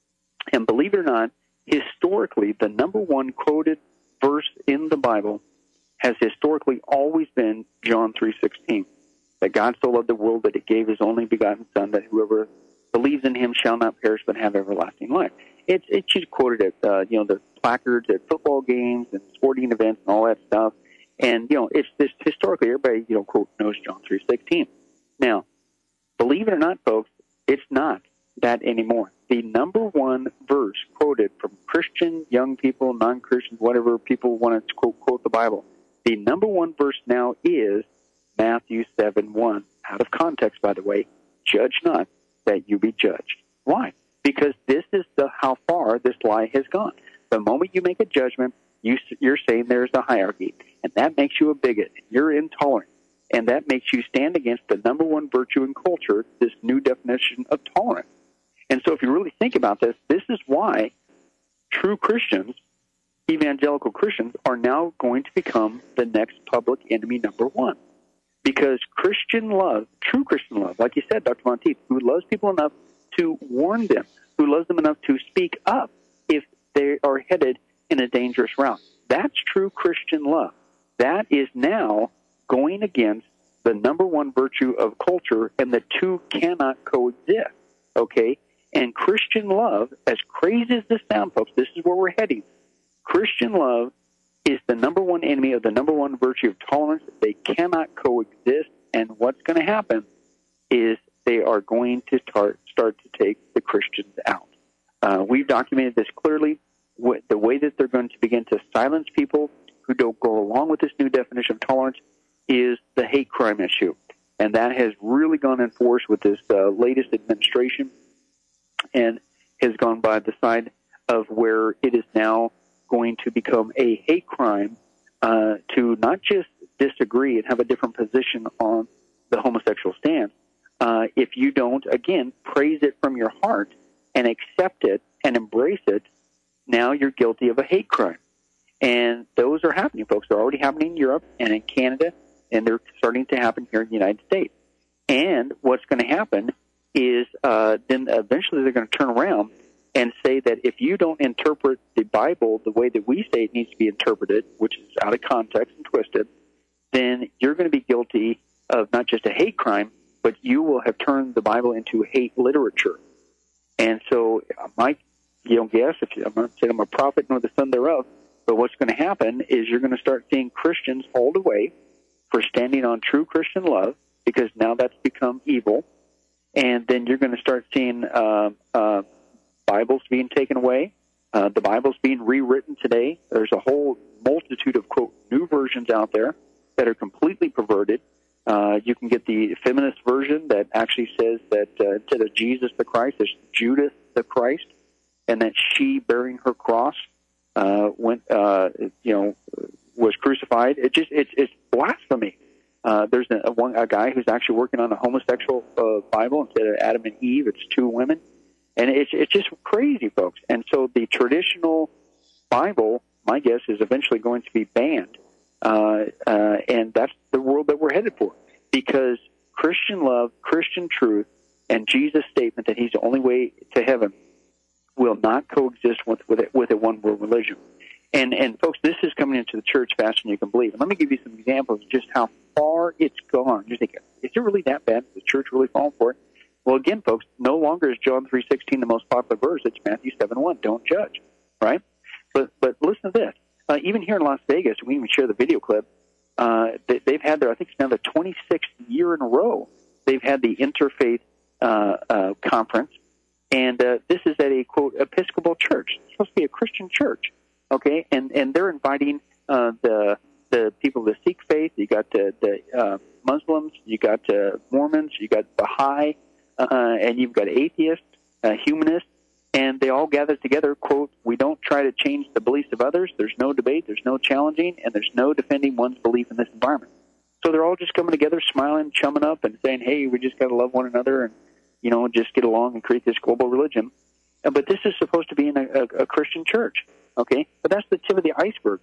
And believe it or not, historically, the number one quoted verse in the Bible has historically always been John 3:16, that God so loved the world that he gave his only begotten Son, that whoever believes in him shall not perish but have everlasting life. It's just quoted at the placards at football games and sporting events and all that stuff. And it's this historically everybody quote knows John 3:16. Now, believe it or not, folks, it's not that anymore. The number one verse quoted from Christian, young people, non-Christians, whatever people want to quote the Bible, the number one verse now is Matthew 7:1. Out of context, by the way, judge not that you be judged. Why? Because this is how far this lie has gone. The moment you make a judgment, you're saying there's a hierarchy, and that makes you a bigot. You're intolerant, and that makes you stand against the number one virtue in culture, this new definition of tolerance. And so if you really think about this, this is why true Christians, evangelical Christians, are now going to become the next public enemy number one. Because Christian love, true Christian love, like you said, Dr. Monteith, who loves people enough to warn them, who loves them enough to speak up if they are headed in a dangerous route. That's true Christian love. That is now going against the number one virtue of culture, and the two cannot coexist, okay? And Christian love, as crazy as this sounds, folks, this is where we're heading. Christian love is the number one enemy of the number one virtue of tolerance. They cannot coexist, and what's going to happen is they are going to start to take the Christians out. We've documented this clearly. The way that they're going to begin to silence people who don't go along with this new definition of tolerance is the hate crime issue. And that has really gone in force with this latest administration, and has gone by the side of where it is now going to become a hate crime to not just disagree and have a different position on the homosexual stance. If you don't, again, praise it from your heart and accept it and embrace it, now you're guilty of a hate crime. And those are happening, folks. They're already happening in Europe and in Canada, and they're starting to happen here in the United States. And what's going to happen is then eventually they're going to turn around and say that if you don't interpret the Bible the way that we say it needs to be interpreted, which is out of context and twisted, then you're going to be guilty of not just a hate crime, but you will have turned the Bible into hate literature. And so my guess, I'm not saying I'm a prophet nor the son thereof, but what's going to happen is you're going to start seeing Christians hauled away for standing on true Christian love, because now that's become evil. And then you're going to start seeing Bibles being taken away. The Bible's being rewritten today. There's a whole multitude of, quote, new versions out there that are completely perverted. You can get the feminist version that actually says that instead of Jesus the Christ, it's Judith the Christ, and that she, bearing her cross, was crucified. It's blasphemy. There's a guy who's actually working on a homosexual Bible. Instead of Adam and Eve, it's two women. And it's just crazy, folks. And so the traditional Bible, my guess, is eventually going to be banned. And that's the world that we're headed for. Because Christian love, Christian truth, and Jesus' statement that he's the only way to heaven will not coexist with a one-world religion. And folks, this is coming into the church faster than you can believe. And let me give you some examples of just how far it's gone. You're thinking, is it really that bad? Is the church really falling for it? Well, again, folks, no longer is John 3:16 the most popular verse. It's Matthew 7:1. Don't judge, right? But listen to this. Even here in Las Vegas, we even share the video clip. they've had their, I think it's now the 26th year in a row, they've had the Interfaith Conference. And this is at a, quote, Episcopal church. It's supposed to be a Christian church, okay? And they're inviting the people of the Sikh faith. You got the Muslims, you got Mormons, you got Baha'i, and you've got atheists, humanists, and they all gather together, quote, we don't try to change the beliefs of others. There's no debate, there's no challenging, and there's no defending one's belief in this environment. So they're all just coming together, smiling, chumming up, and saying, hey, we just got to love one another and, you know, just get along and create this global religion. But this is supposed to be in a Christian church, okay? But that's the tip of the iceberg.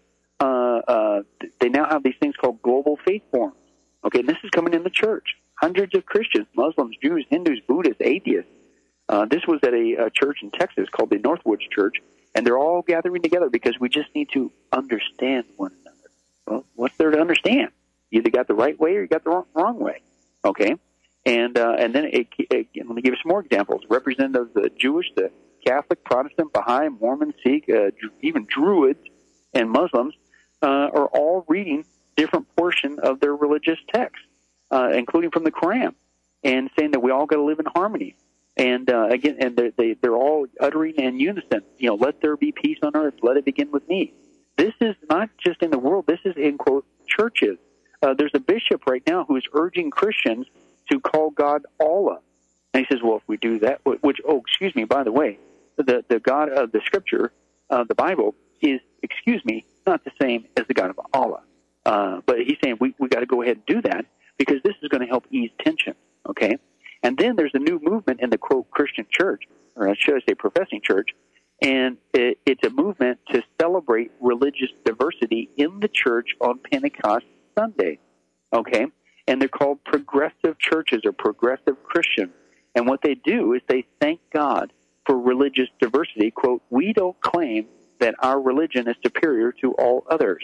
They now have these things called global faith forums, okay? And this is coming in the church. Hundreds of Christians, Muslims, Jews, Hindus, Buddhists, atheists. This was at a church in Texas called the Northwoods Church, and they're all gathering together because we just need to understand one another. Well, what's there to understand? You either got the right way or you got the wrong way, okay? And then let me give you some more examples. Representatives of the Jewish, the Catholic, Protestant, Baha'i, Mormon, Sikh, even Druids and Muslims are all reading different portion of their religious texts, including from the Quran, and saying that we all got to live in harmony. And they're all uttering in unison. You know, let there be peace on earth. Let it begin with me. This is not just in the world. This is in, quote, churches. There's a bishop right now who is urging Christians to call God Allah. And he says, well, if we do that, which, by the way, the God of the Scripture, the Bible, is, not the same as the God of Allah. But he's saying we got to go ahead and do that because this is going to help ease tension, okay? And then there's a new movement in the, quote, Christian church, or should I say professing church, and it's a movement to celebrate religious diversity in the church on Pentecost Sunday, okay? And they're called progressive churches or progressive Christians. And what they do is they thank God for religious diversity. Quote, we don't claim that our religion is superior to all others.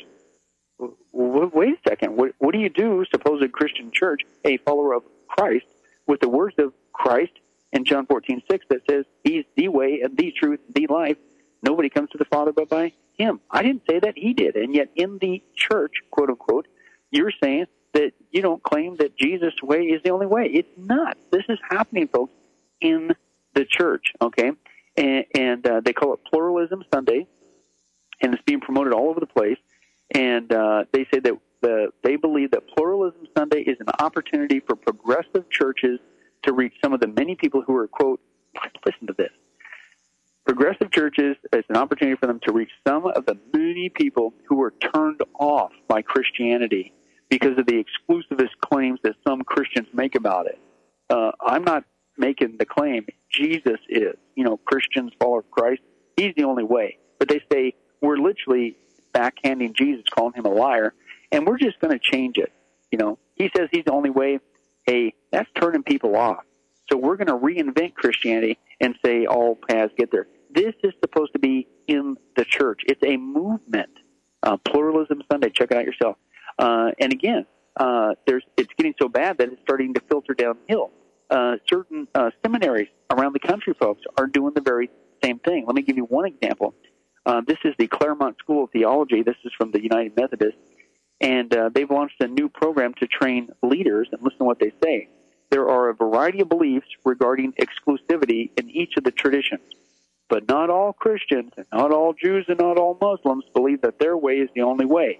Wait a second. What do you do, supposed Christian church, a follower of Christ, with the words of Christ in John 14:6 that says, he's the way and the truth, the life. Nobody comes to the Father but by him. I didn't say that, he did. And yet in the church, quote unquote, you're saying that you don't claim that Jesus' way is the only way. It's not. This is happening, folks, in the church, okay? And they call it Pluralism Sunday, and it's being promoted all over the place. And they say that they believe that Pluralism Sunday is an opportunity for progressive churches to reach some of the many people who are, quote, listen to this. Progressive churches is an opportunity for them to reach some of the many people who are turned off by Christianity because of the exclusivist claims that some Christians make about it. I'm not making the claim. Jesus is. You know, Christians, follower of Christ, he's the only way. But they say we're literally backhanding Jesus, calling him a liar, and we're just going to change it. You know, he says he's the only way. Hey, that's turning people off. So we're going to reinvent Christianity and say all paths get there. This is supposed to be in the church. It's a movement. Pluralism Sunday. Check it out yourself. And again, it's getting so bad that it's starting to filter downhill. Certain seminaries around the country, folks, are doing the very same thing. Let me give you one example. This is the Claremont School of Theology. This is from the United Methodists. And they've launched a new program to train leaders. And listen to what they say. There are a variety of beliefs regarding exclusivity in each of the traditions. But not all Christians, and not all Jews, and not all Muslims believe that their way is the only way.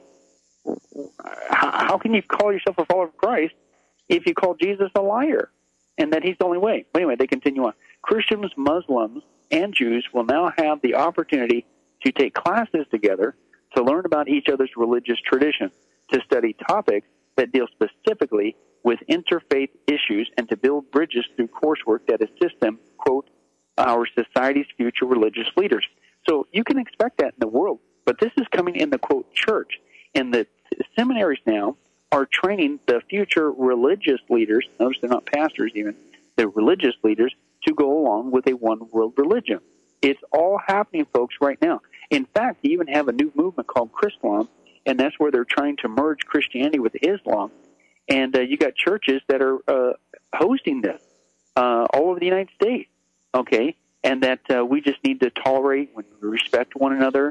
How can you call yourself a follower of Christ if you call Jesus a liar and that he's the only way? Anyway, they continue on. Christians, Muslims, and Jews will now have the opportunity to take classes together to learn about each other's religious traditions, to study topics that deal specifically with interfaith issues, and to build bridges through coursework that assist them, quote, our society's future religious leaders. So you can expect that in the world, but this is coming in the, quote, church. And the seminaries now are training the future religious leaders, notice they're not pastors even, the religious leaders, to go along with a one-world religion. It's all happening, folks, right now. In fact, they even have a new movement called Chrislam, and that's where they're trying to merge Christianity with Islam. And you got churches that are hosting this all over the United States, okay? And that we just need to tolerate, respect one another,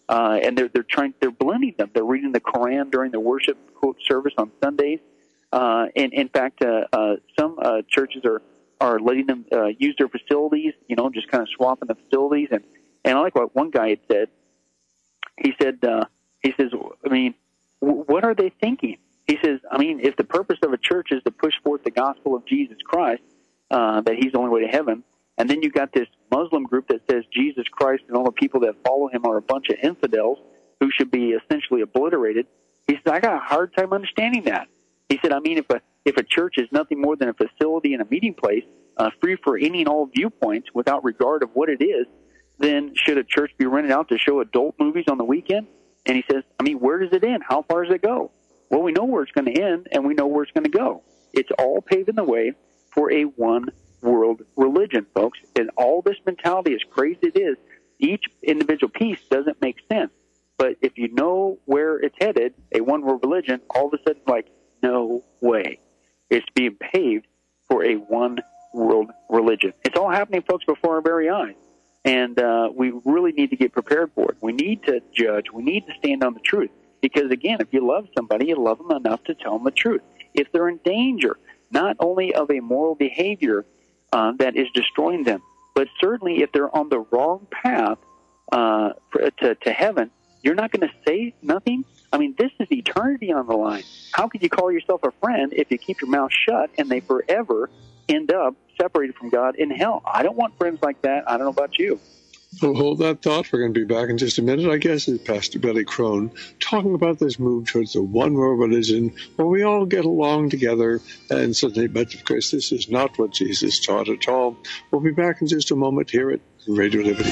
and they're blending them. They're reading the Quran during the worship service on Sundays. And in fact, some churches are letting them use their facilities, just kind of swapping the facilities. And I like what one guy had said. He says, I mean, what are they thinking? He says, I mean, if the purpose of a church is to push forth the gospel of Jesus Christ, that he's the only way to heaven, and then you got this Muslim group that says Jesus Christ and all the people that follow him are a bunch of infidels who should be essentially obliterated. He says, I got a hard time understanding that. He said, I mean, if a church is nothing more than a facility and a meeting place, free for any and all viewpoints without regard of what it is, then should a church be rented out to show adult movies on the weekend? And he says, I mean, where does it end? How far does it go? Well, we know where it's going to end, and we know where it's going to go. It's all paving the way for a one-world religion, folks. And all this mentality, as crazy as it is, each individual piece doesn't make sense. But if you know where it's headed, a one-world religion, all of a sudden, like, no way. It's being paved for a one-world religion. It's all happening, folks, before our very eyes. And we really need to get prepared for it. We need to judge. We need to stand on the truth. Because, again, if you love somebody, you love them enough to tell them the truth. If they're in danger, not only of a moral behavior that is destroying them, but certainly if they're on the wrong path to heaven, you're not going to say nothing? I mean, this is eternity on the line. How could you call yourself a friend if you keep your mouth shut and they forever end up separated from God in hell? I don't want friends like that. I don't know about you. Well, hold that thought. We're going to be back in just a minute. I guess it's Pastor Billy Crone talking about this move towards the one world religion where we all get along together and suddenly, but of course, this is not what Jesus taught at all. We'll be back in just a moment here at Radio Liberty.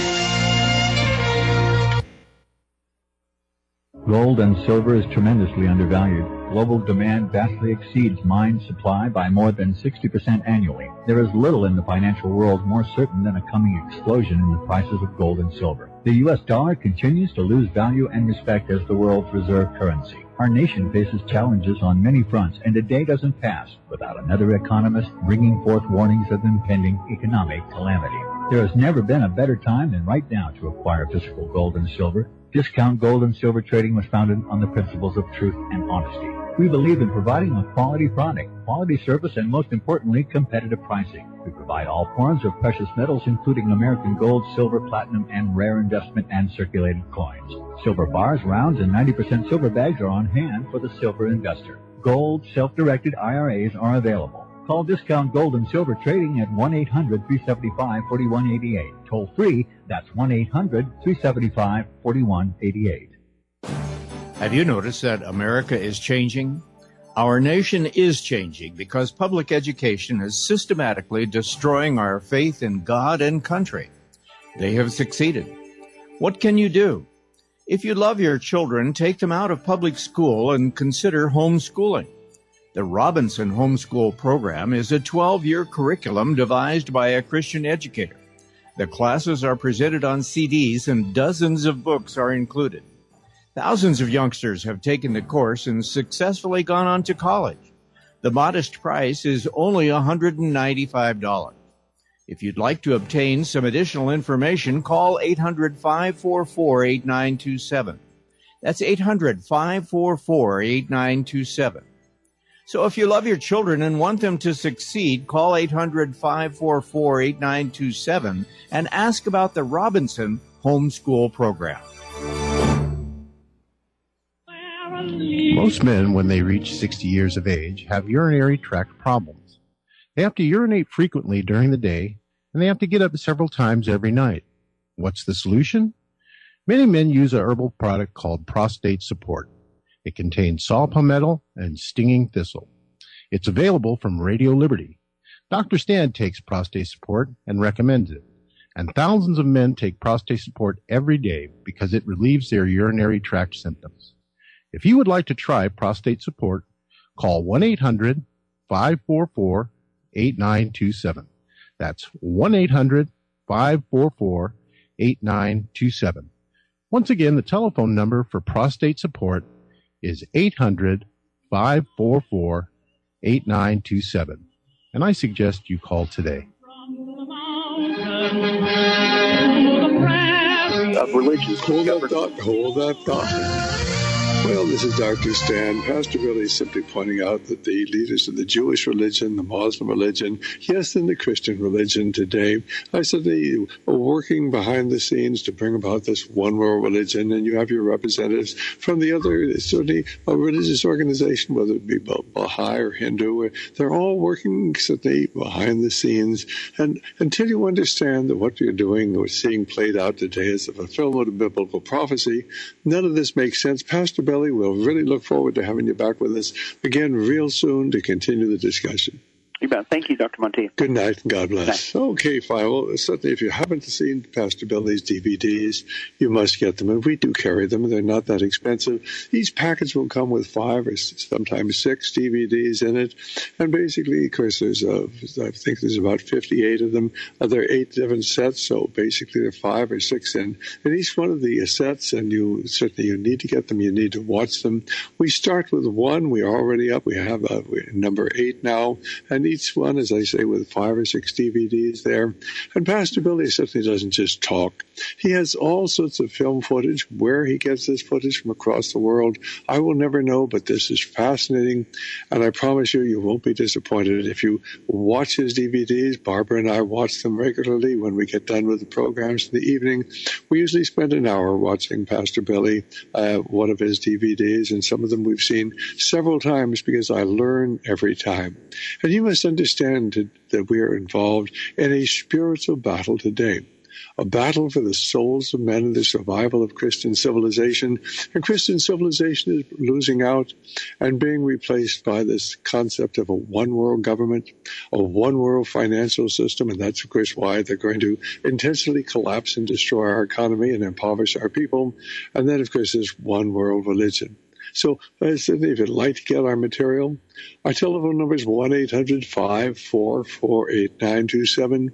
Gold and silver is tremendously undervalued. Global demand vastly exceeds mine supply by more than 60% annually. There is little in the financial world more certain than a coming explosion in the prices of gold and silver. The U.S. dollar continues to lose value and respect as the world's reserve currency. Our nation faces challenges on many fronts, and a day doesn't pass without another economist bringing forth warnings of impending economic calamity. There has never been a better time than right now to acquire physical gold and silver. Discount Gold and Silver Trading was founded on the principles of truth and honesty. We believe in providing a quality product, quality service, and most importantly, competitive pricing. We provide all forms of precious metals, including American gold, silver, platinum, and rare investment and circulated coins. Silver bars, rounds, and 90% silver bags are on hand for the silver investor. Gold, self-directed IRAs are available. Call Discount Gold and Silver Trading at 1-800-375-4188. Toll free, that's 1-800-375-4188. Have you noticed that America is changing? Our nation is changing because public education is systematically destroying our faith in God and country. They have succeeded. What can you do? If you love your children, take them out of public school and consider homeschooling. The Robinson Homeschool Program is a 12-year curriculum devised by a Christian educator. The classes are presented on CDs and dozens of books are included. Thousands of youngsters have taken the course and successfully gone on to college. The modest price is only $195. If you'd like to obtain some additional information, call 800-544-8927. That's 800-544-8927. So if you love your children and want them to succeed, call 800-544-8927 and ask about the Robinson Homeschool Program. Most men, when they reach 60 years of age, have urinary tract problems. They have to urinate frequently during the day, and they have to get up several times every night. What's the solution? Many men use a herbal product called Prostate Support. It contains saw palmetto and stinging thistle. It's available from Radio Liberty. Dr. Stan takes Prostate Support and recommends it. And thousands of men take Prostate Support every day because it relieves their urinary tract symptoms. If you would like to try Prostate Support, call 1-800-544-8927. That's 1-800-544-8927. Once again, the telephone number for Prostate Support is 800-544-8927. And I suggest you call today. of religions. Hold that thought. Well, this is Dr. Stan. Pastor Billy is simply pointing out that the leaders of the Jewish religion, the Muslim religion, yes, and the Christian religion today, I said they are working behind the scenes to bring about this one world religion, and you have your representatives from the other, certainly a religious organization, whether it be Baha'i or Hindu, they're all working certainly behind the scenes. And until you understand that what you're doing or seeing played out today is a fulfillment of biblical prophecy, none of this makes sense. Pastor Billy, we'll really look forward to having you back with us again real soon to continue the discussion. You bet. Thank you, Dr. Monteith. Good night and God bless. Okay, fine. Well, certainly if you haven't seen Pastor Billy's DVDs, you must get them. And we do carry them. They're not that expensive. Each package will come with 5 or sometimes 6 DVDs in it. And basically, of course, I think there's about 58 of them. There are 8 different sets, so basically there are 5 or 6 in each one of the sets, and you need to get them. You need to watch them. We start with 1. We're already up. We have number 8 now. And each one, as I say, with 5 or 6 DVDs there. And Pastor Billy certainly doesn't just talk. He has all sorts of film footage. Where he gets this footage from across the world, I will never know, but this is fascinating. And I promise you, you won't be disappointed. If you watch his DVDs, Barbara and I watch them regularly when we get done with the programs in the evening. We usually spend an hour watching Pastor Billy, one of his DVDs, and some of them we've seen several times because I learn every time. And you must understand that we are involved in a spiritual battle today, a battle for the souls of men and the survival of Christian civilization. And Christian civilization is losing out and being replaced by this concept of a one-world government, a one-world financial system, and that's, of course, why they're going to intentionally collapse and destroy our economy and impoverish our people. And then, of course, there's one-world religion. So, if you'd like to get our material, our telephone number is 1-800-544-8927.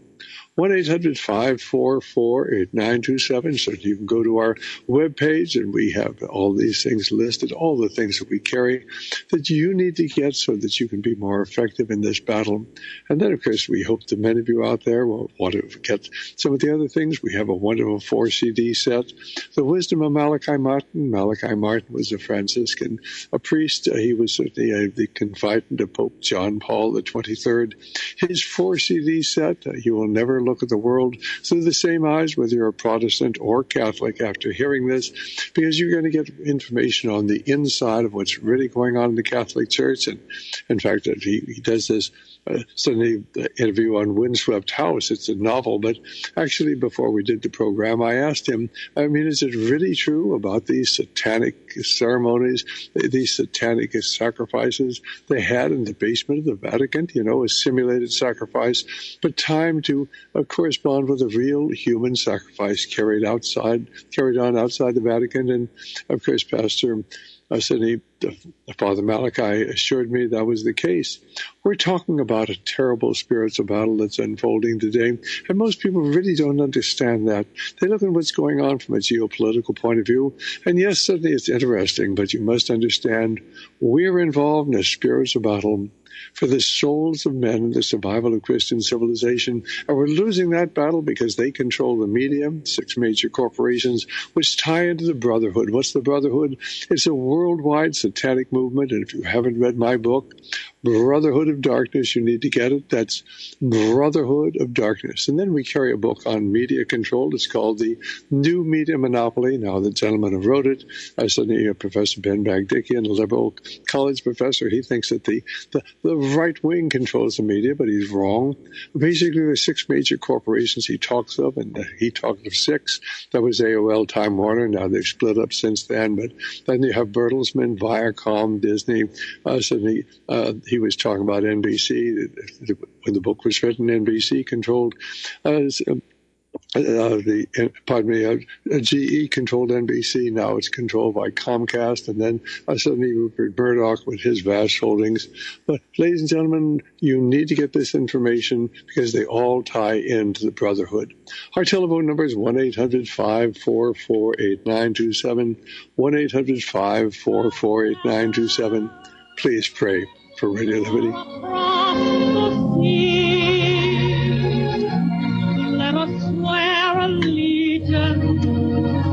1-800-544-8927. So you can go to our webpage, and we have all these things listed, all the things that we carry that you need to get so that you can be more effective in this battle. And then, of course, we hope that many of you out there will want to get some of the other things. We have a wonderful 4-CD set. The Wisdom of Malachi Martin. Malachi Martin was a Franciscan, a priest. He was certainly the confidant of Pope John Paul the 23rd. His 4-CD set, you will never look at the world through the same eyes, whether you're a Protestant or Catholic, after hearing this, because you're going to get information on the inside of what's really going on in the Catholic Church. And in fact, he does this suddenly interview on Windswept House. It's a novel, but actually before we did the program, I asked him, is it really true about these satanic ceremonies, these satanic sacrifices they had in the basement of the Vatican, a simulated sacrifice, but timed to correspond with a real human sacrifice carried on outside the Vatican. And of course, Pastor Father Malachi assured me that was the case. We're talking about a terrible spiritual battle that's unfolding today, and most people really don't understand that. They look at what's going on from a geopolitical point of view, and yes, certainly it's interesting, but you must understand we're involved in a spiritual battle for the souls of men and the survival of Christian civilization. And we're losing that battle because they control the media, 6 major corporations, which tie into the Brotherhood. What's the Brotherhood? It's a worldwide satanic movement, and if you haven't read my book, Brotherhood of Darkness, you need to get it. That's Brotherhood of Darkness. And then we carry a book on media control. It's called The New Media Monopoly. Now, the gentleman who wrote it, suddenly Professor Ben Bagdickian, a liberal college professor, he thinks that the right wing controls the media, but he's wrong. Basically, there's 6 major corporations he talks of, and he talked of 6. That was AOL, Time Warner. Now they've split up since then, but then you have Bertelsmann, Viacom, Disney. Suddenly, he was talking about NBC. When the book was written, NBC controlled GE controlled NBC. Now it's controlled by Comcast, and then suddenly Rupert Murdoch with his vast holdings. But, ladies and gentlemen, you need to get this information because they all tie into the Brotherhood. Our telephone number is 1-800-544-8927, 1-800-544-8927. Please pray for Radio Liberty. Let us swear allegiance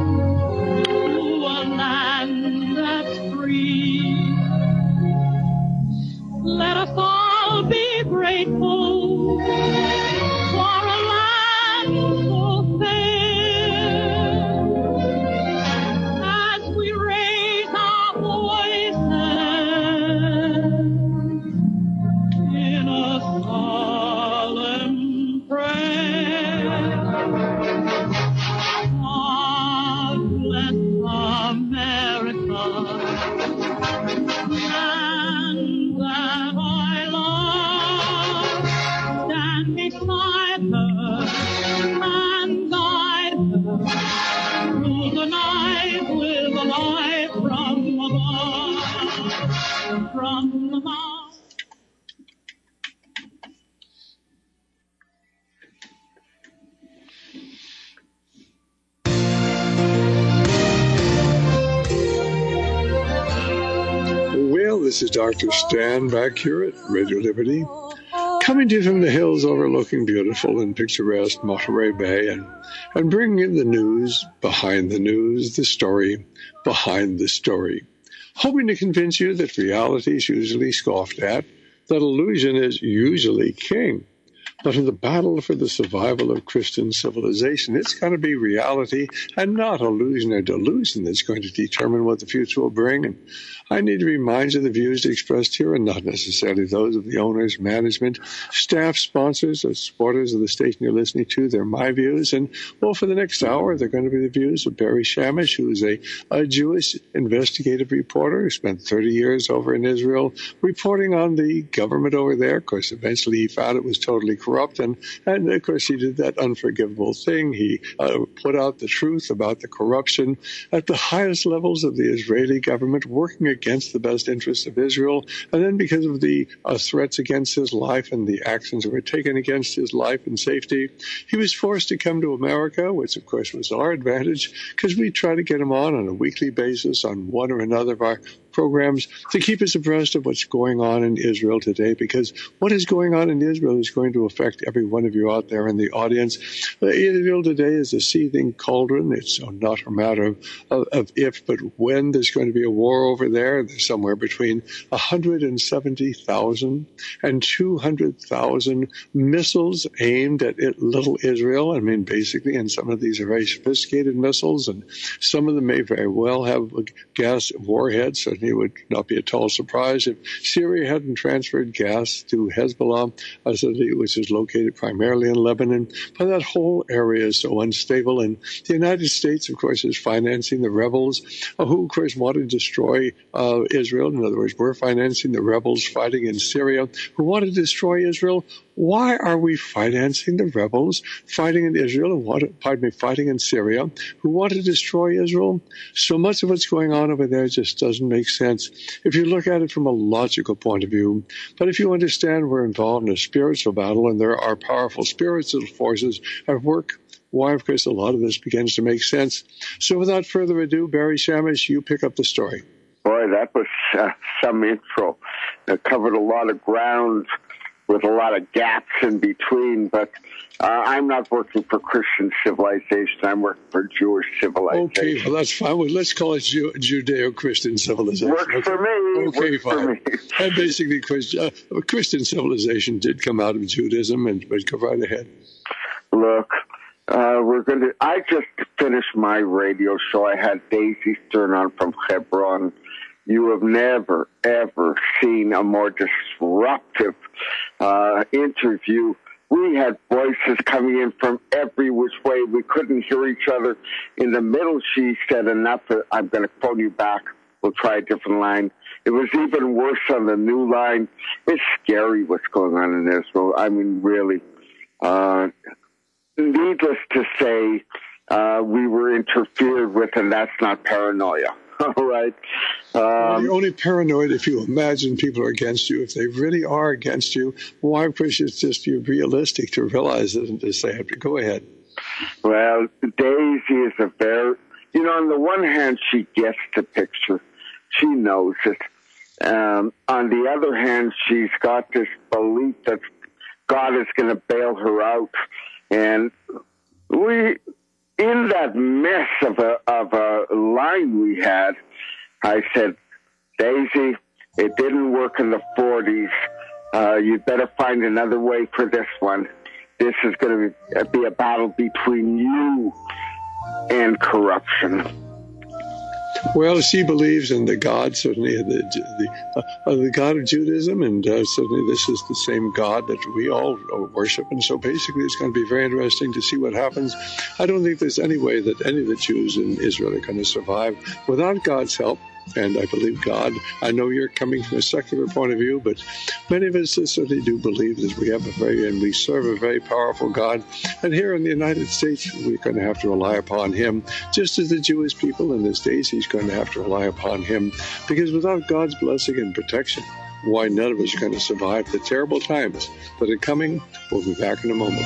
through the night with a light from above, from the mountain. Well, this is Dr. Stan back here at Radio Liberty, coming to you from the hills overlooking beautiful and picturesque Monterey Bay, and bringing you the news, behind the news, the story, behind the story. Hoping to convince you that reality is usually scoffed at, that illusion is usually king. But in the battle for the survival of Christian civilization, it's going to be reality and not illusion or delusion that's going to determine what the future will bring. And I need to remind you the views expressed here are not necessarily those of the owners, management, staff, sponsors, or supporters of the station you're listening to. They're my views. And, well, for the next hour, they're going to be the views of Barry Shamish, who is a Jewish investigative reporter who spent 30 years over in Israel reporting on the government over there. Of course, eventually he found it was totally corrupt. And of course, he did that unforgivable thing. He put out the truth about the corruption at the highest levels of the Israeli government, working against the best interests of Israel. And then because of the threats against his life and the actions that were taken against his life and safety, he was forced to come to America, which of course was our advantage, because we try to get him on a weekly basis on one or another of our programs to keep us abreast of what's going on in Israel today, because what is going on in Israel is going to affect every one of you out there in the audience. Israel today is a seething cauldron. It's not a matter of if, but when there's going to be a war over there. There's somewhere between 170,000 and 200,000 missiles aimed at little Israel. I mean, basically, and some of these are very sophisticated missiles, and some of them may very well have gas warheads. So it would not be at all surprised if Syria hadn't transferred gas to Hezbollah, which is located primarily in Lebanon. But that whole area is so unstable. And the United States, of course, is financing the rebels who, of course, want to destroy Israel. In other words, we're financing the rebels fighting in Syria who want to destroy Israel. Why are we financing the rebels fighting in Israel and fighting in Syria who want to destroy Israel? So much of what's going on over there just doesn't make sense if you look at it from a logical point of view. But if you understand we're involved in a spiritual battle and there are powerful spiritual forces at work, why, of course, a lot of this begins to make sense. So without further ado, Barry Shamish, you pick up the story. Boy, that was some intro. It covered a lot of ground with a lot of gaps in between, but I'm not working for Christian civilization. I'm working for Jewish civilization. Okay, well, that's fine. Well, let's call it Judeo-Christian civilization. Works for me. Okay, fine. And basically, Christian civilization did come out of Judaism, but go right ahead. Look, I just finished my radio show. I had Daisy Stern on from Hebron. You have never, ever seen a more disruptive interview. We had voices coming in from every which way. We couldn't hear each other. In the middle, she said, enough, I'm going to phone you back. We'll try a different line. It was even worse on the new line. It's scary what's going on in Israel. I mean, really. Needless to say, we were interfered with, and that's not paranoia. All right. You're only paranoid if you imagine people are against you. If they really are against you, why? Because it's just you're realistic to realize it and to say, go ahead. Well, Daisy is on the one hand, she gets the picture. She knows it. On the other hand, she's got this belief that God is going to bail her out. And in that mess of a line we had, I said, Daisy, it didn't work in the 40s. You'd better find another way for this one. This is going to be a battle between you and corruption. Well, she believes in the God, certainly the God of Judaism, and certainly this is the same God that we all worship. And so basically it's going to be very interesting to see what happens. I don't think there's any way that any of the Jews in Israel are going to survive without God's help. and I believe God. I know you're coming from a secular point of view, but many of us certainly do believe that we serve a very powerful God. And here in the United States, we're going to have to rely upon Him, just as the Jewish people in this days, He's going to have to rely upon Him, because without God's blessing and protection, why none of us are going to survive the terrible times that are coming. We'll be back in a moment.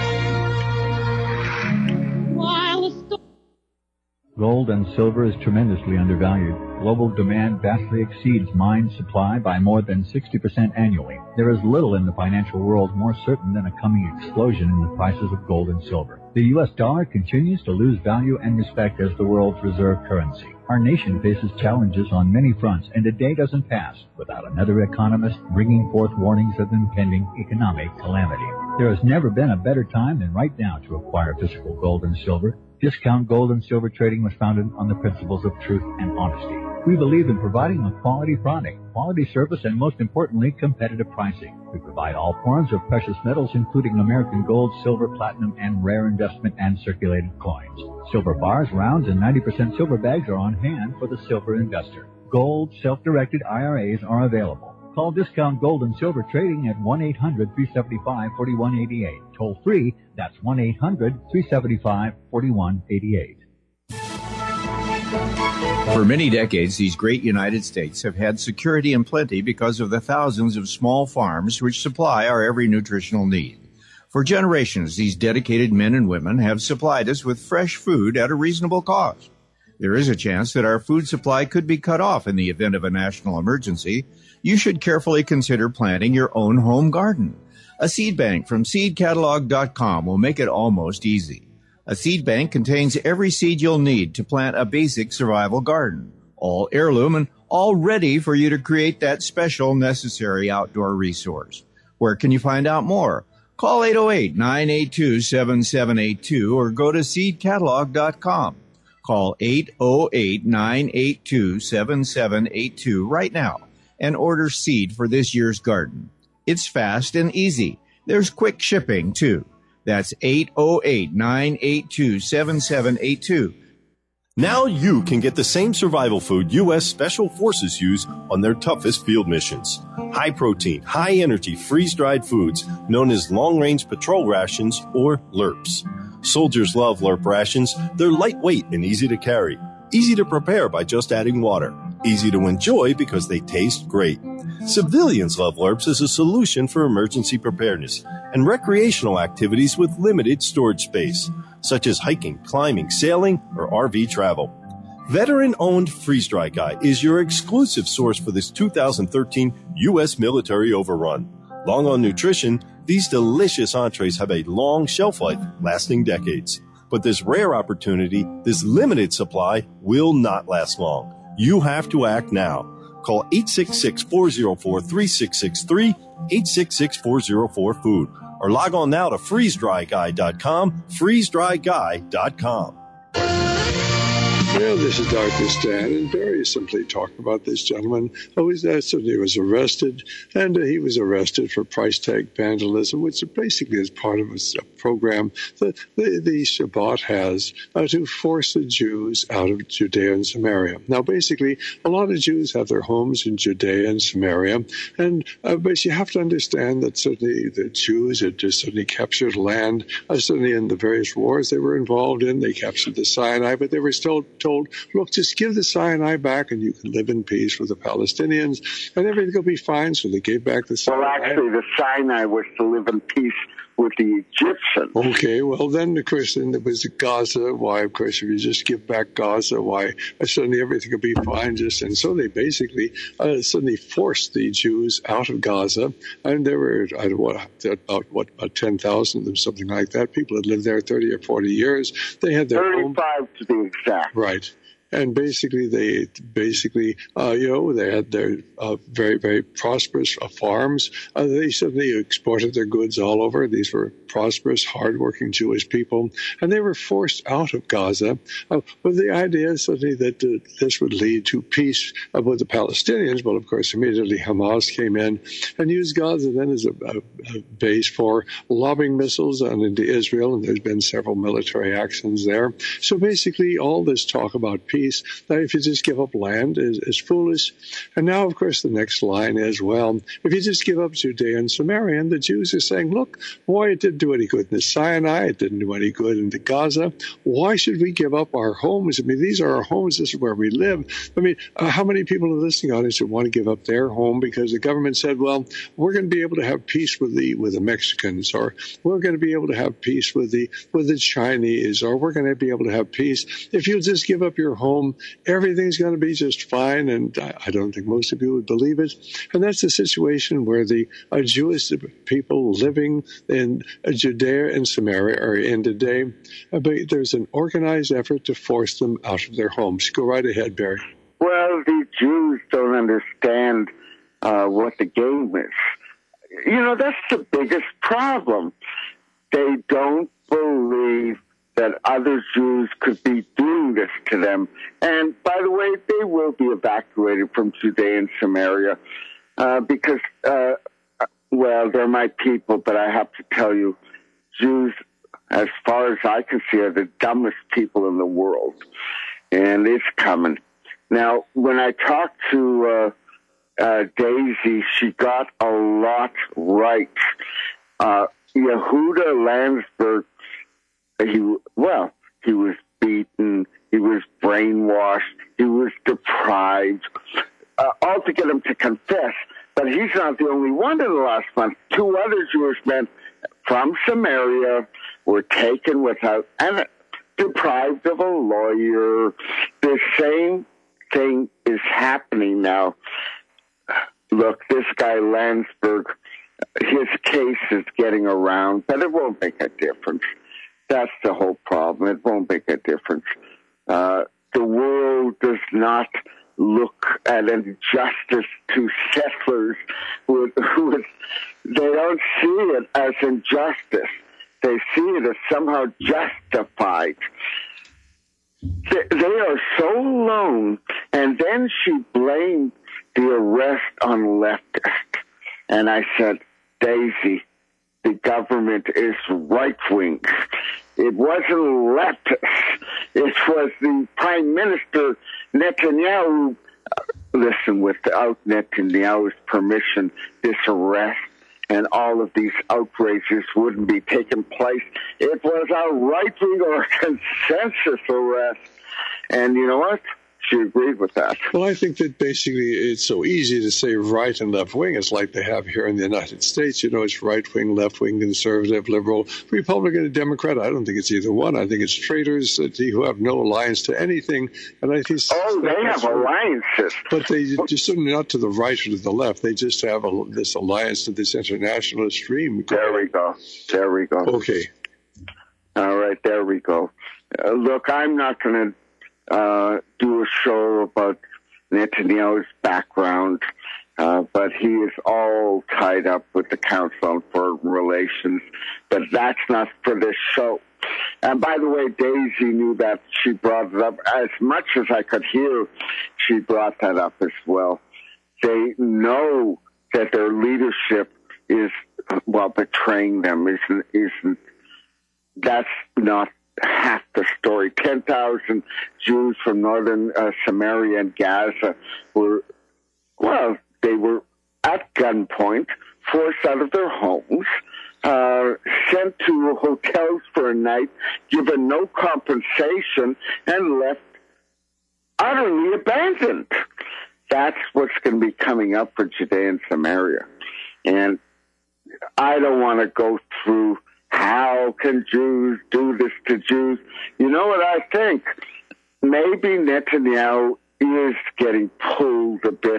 Gold and silver is tremendously undervalued. Global demand vastly exceeds mine supply by more than 60% annually. There is little in the financial world more certain than a coming explosion in the prices of gold and silver. The U.S. dollar continues to lose value and respect as the world's reserve currency. Our nation faces challenges on many fronts, and a day doesn't pass without another economist bringing forth warnings of impending economic calamity. There has never been a better time than right now to acquire physical gold and silver. Discount Gold and Silver Trading was founded on the principles of truth and honesty. We believe in providing a quality product, quality service, and most importantly, competitive pricing. We provide all forms of precious metals, including American gold, silver, platinum, and rare investment and circulated coins. Silver bars, rounds, and 90% silver bags are on hand for the silver investor. Gold self-directed IRAs are available. Call Discount Gold and Silver Trading at 1-800-375-4188. Toll free, that's 1-800-375-4188. For many decades, these great United States have had security and plenty because of the thousands of small farms which supply our every nutritional need. For generations, these dedicated men and women have supplied us with fresh food at a reasonable cost. There is a chance that our food supply could be cut off in the event of a national emergency. You should carefully consider planting your own home garden. A seed bank from seedcatalog.com will make it almost easy. A seed bank contains every seed you'll need to plant a basic survival garden, all heirloom and all ready for you to create that special necessary outdoor resource. Where can you find out more? Call 808-982-7782 or go to seedcatalog.com. Call 808-982-7782 right now and order seed for this year's garden. It's fast and easy. There's quick shipping, too. That's 808-982-7782. Now you can get the same survival food U.S. Special Forces use on their toughest field missions. High protein, high energy, freeze-dried foods known as long-range patrol rations or LRPs. Soldiers love LRP rations. They're lightweight and easy to carry. Easy to prepare by just adding water. Easy to enjoy because they taste great. Civilians love LRPs as a solution for emergency preparedness and recreational activities with limited storage space, such as hiking, climbing, sailing, or RV travel. Veteran-owned Freeze Dry Guy is your exclusive source for this 2013 U.S. military overrun. Long on nutrition, these delicious entrees have a long shelf life, lasting decades. But this rare opportunity, this limited supply, will not last long. You have to act now. Call 866-404-3663, 866-404-FOOD, or log on now to freezedryguy.com, freezedryguy.com. Well, this is Dr. Stan, and very simply talking about this gentleman who was arrested, and he was arrested for price tag vandalism, which basically is part of a program that the Shabbat has to force the Jews out of Judea and Samaria. Now, basically, a lot of Jews have their homes in Judea and Samaria, and but you have to understand that certainly the Jews had just certainly captured land, certainly in the various wars they were involved in. They captured the Sinai, but they were still told, look, just give the Sinai back and you can live in peace with the Palestinians and everything will be fine. So they gave back the Sinai. Well, actually, the Sinai was to live in peace with the Egyptians. Okay, well, then, of course, then there was Gaza. Why, of course, if you just give back Gaza, why, suddenly everything will be fine. And so they basically suddenly forced the Jews out of Gaza. And there were, about 10,000 of them, something like that. People had lived there 30 or 40 years. They had their 35 to be exact. Right. And basically, they had their very, very prosperous farms. They suddenly exported their goods all over. These were prosperous, hardworking Jewish people, and they were forced out of Gaza with the idea suddenly that this would lead to peace with the Palestinians. Well, of course, immediately Hamas came in and used Gaza then as a base for lobbing missiles into Israel, and there's been several military actions there. So basically, all this talk about peace peace. If you just give up land is foolish. And now, of course, the next line is, well, if you just give up Judea and Samaria, and the Jews are saying, look, boy, it didn't do any good in the Sinai. It didn't do any good in the Gaza. Why should we give up our homes? I mean, these are our homes. This is where we live. I mean, how many people in the listening audience would want to give up their home because the government said, well, we're going to be able to have peace with the Mexicans, or we're going to be able to have peace with the Chinese, or we're going to be able to have peace. If you just give up your home, everything's going to be just fine. And I don't think most of you would believe it. And that's the situation where the Jewish people living in Judea and Samaria are in today. But there's an organized effort to force them out of their homes. Go right ahead, Barry. Well, the Jews don't understand what the game is. You know, that's the biggest problem. They don't believe that other Jews could be doing this to them. And by the way, they will be evacuated from Judea and Samaria because, well, they're my people, but I have to tell you, Jews, as far as I can see, are the dumbest people in the world. And it's coming. Now, when I talked to Daisy, she got a lot right. Yehuda Landsberg, he was beaten, he was brainwashed, he was deprived, all to get him to confess. But he's not the only one in the last month. 2 other Jewish men from Samaria were taken without, and deprived of a lawyer. The same thing is happening now. Look, this guy Landsberg, his case is getting around, but it won't make a difference. That's the whole problem. It won't make a difference. The world does not look at injustice to settlers who they don't see it as injustice. They see it as somehow justified. They are so alone. And then she blamed the arrest on leftists. And I said, Daisy, the government is right-wing. It wasn't leftist. It was the Prime Minister Netanyahu. Listen, without Netanyahu's permission, this arrest and all of these outrages wouldn't be taking place. It was a right-wing or consensus arrest. And you know what? She agreed with that. Well, I think that basically it's so easy to say right and left wing. It's like they have here in the United States. You know, it's right wing, left wing, conservative, liberal, Republican, and Democrat. I don't think it's either one. I think it's traitors who have no alliance to anything. And I think they have alliances, but they just not to the right or to the left. They just have this alliance to this internationalist stream. There we go. Okay. All right. There we go. Look, I'm not going to do a show about Netanyahu's background, but he is all tied up with the Council on Foreign Relations. But that's not for this show. And by the way, Daisy knew that. She brought it up. As much as I could hear, she brought that up as well. They know that their leadership is, betraying them. Isn't that's not half the story. 10,000 Jews from northern Samaria and Gaza were at gunpoint, forced out of their homes, sent to hotels for a night, given no compensation, and left utterly abandoned. That's what's going to be coming up for Judea and Samaria. And I don't want to go through how can Jews do this to Jews? You know what I think? Maybe Netanyahu is getting pulled a bit.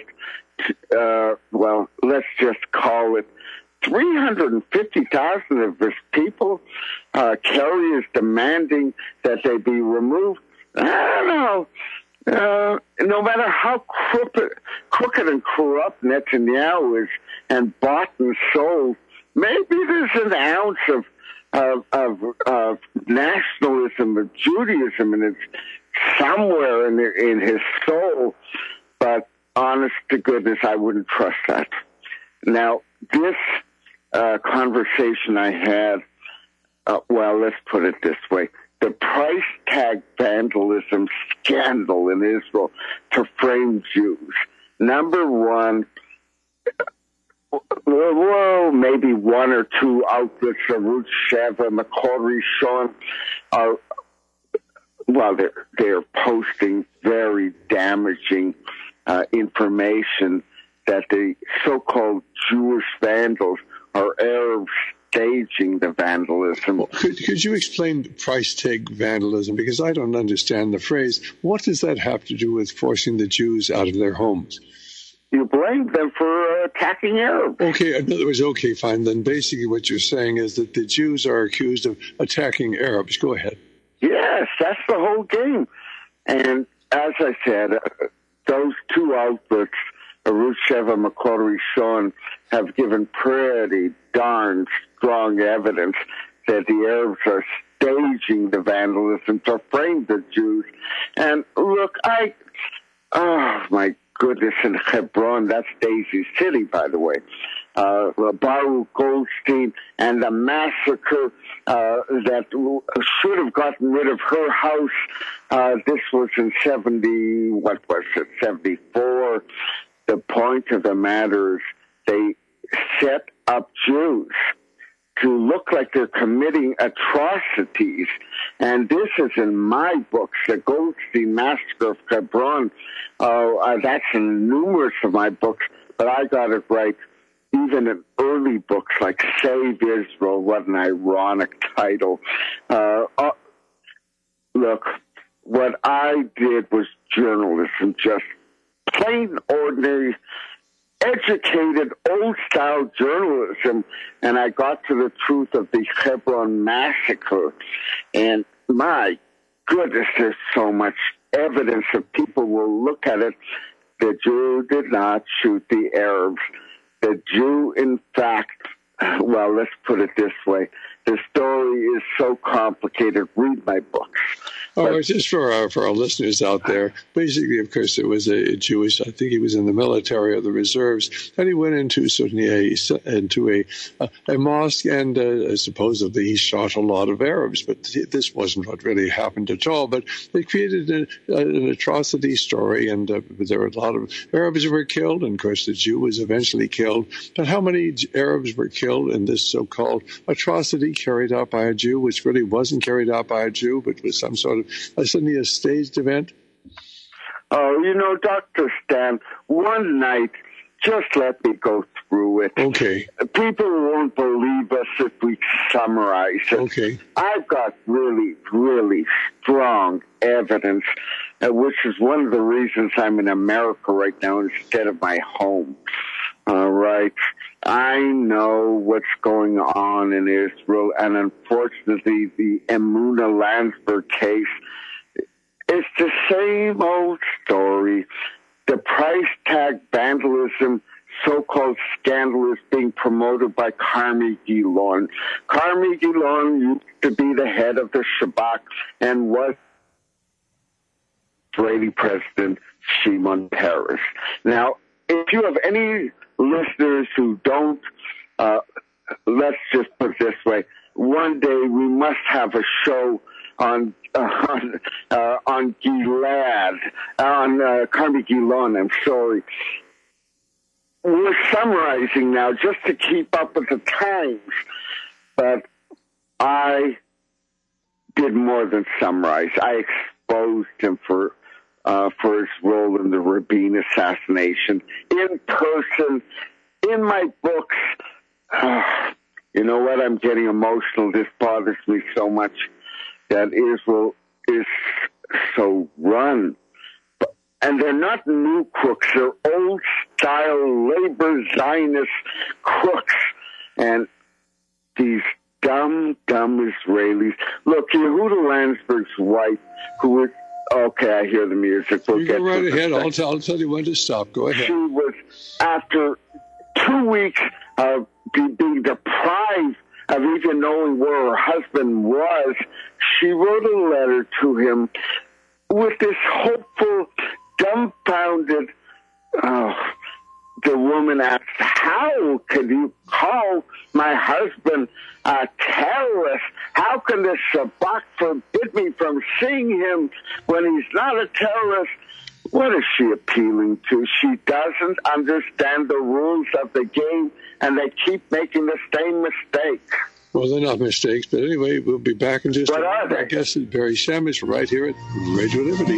Let's just call it 350,000 of his people. Kerry is demanding that they be removed. I don't know. No matter how crooked and corrupt Netanyahu is and bought and sold, maybe there's an ounce of nationalism, of Judaism, and it's somewhere in his soul. But honest to goodness, I wouldn't trust that. Now, this conversation I had, let's put it this way. The price tag vandalism scandal in Israel to frame Jews. Number one, well, maybe one or two outlets, Arutz Sheva, Makor Rishon, are, well, they're posting very damaging information that the so-called Jewish vandals are Arabs staging the vandalism. Well, could you explain price tag vandalism? Because I don't understand the phrase. What does that have to do with forcing the Jews out of their homes? You blame them for attacking Arabs. Okay, in other words, okay, fine. Then basically what you're saying is that the Jews are accused of attacking Arabs. Go ahead. Yes, that's the whole game. And as I said, those two outlets, Arutz Sheva, Makor Rishon, have given pretty darn strong evidence that the Arabs are staging the vandalism to frame the Jews. And look, oh my goodness, in Hebron, that's Daisy City, by the way. Baruch Goldstein and the massacre that should have gotten rid of her house. This was in 74. The point of the matter is they set up Jews to look like they're committing atrocities. And this is in my books, the Goldstein Massacre of Hebron. That's in numerous of my books, but I got it right even in early books like Save Israel. What an ironic title. Look, what I did was journalism, just plain, ordinary, educated, old-style journalism, and I got to the truth of the Hebron massacre. And my goodness, there's so much evidence that people will look at it. The Jew did not shoot the Arabs. The Jew, in fact, well, let's put it this way. The story is so complicated. Read my books. Oh, just for our listeners out there, basically, of course, there was a Jewish, I think he was in the military or the reserves, and he went into a mosque, and supposedly he shot a lot of Arabs, but this wasn't what really happened at all. But they created an atrocity story, and there were a lot of Arabs who were killed, and of course the Jew was eventually killed. But how many Arabs were killed in this so-called atrocity carried out by a Jew, which really wasn't carried out by a Jew, but was some sort of suddenly a staged event? Oh, Dr. Stan, one night, just let me go through it. Okay. People won't believe us if we summarize it. Okay. I've got really, really strong evidence, which is one of the reasons I'm in America right now instead of my home. All right. I know what's going on in Israel, and unfortunately, the Emuna Landsberg case is the same old story. The price tag vandalism, so-called scandal, is being promoted by Carmi Gilon. Carmi Gilon used to be the head of the Shabak and was Israeli President Shimon Peres. Now, if you have any listeners who don't, let's just put it this way. One day we must have a show on Gilad, on Carmi Gilon, I'm sorry. We're summarizing now just to keep up with the times, but I did more than summarize. I exposed him for his role in the Rabin assassination in person, in my books. You know what? I'm getting emotional. This bothers me so much that Israel is so run. And they're not new crooks. They're old-style labor Zionist crooks. And these dumb Israelis. Look, Yehuda Landsberg's wife, who was... Okay, I hear the music. You go right ahead. I'll tell you when to stop. Go ahead. She was, after 2 weeks of being deprived of even knowing where her husband was, she wrote a letter to him with this hopeful, dumbfounded, the woman asked, how can you call my husband a terrorist? How can the Shabbat forbid me from seeing him when he's not a terrorist? What is she appealing to? She doesn't understand the rules of the game, and they keep making the same mistake. Well, they're not mistakes, but anyway, we'll be back in just What a are minute. they? I guess it's Barry Samus right here at Radio Liberty.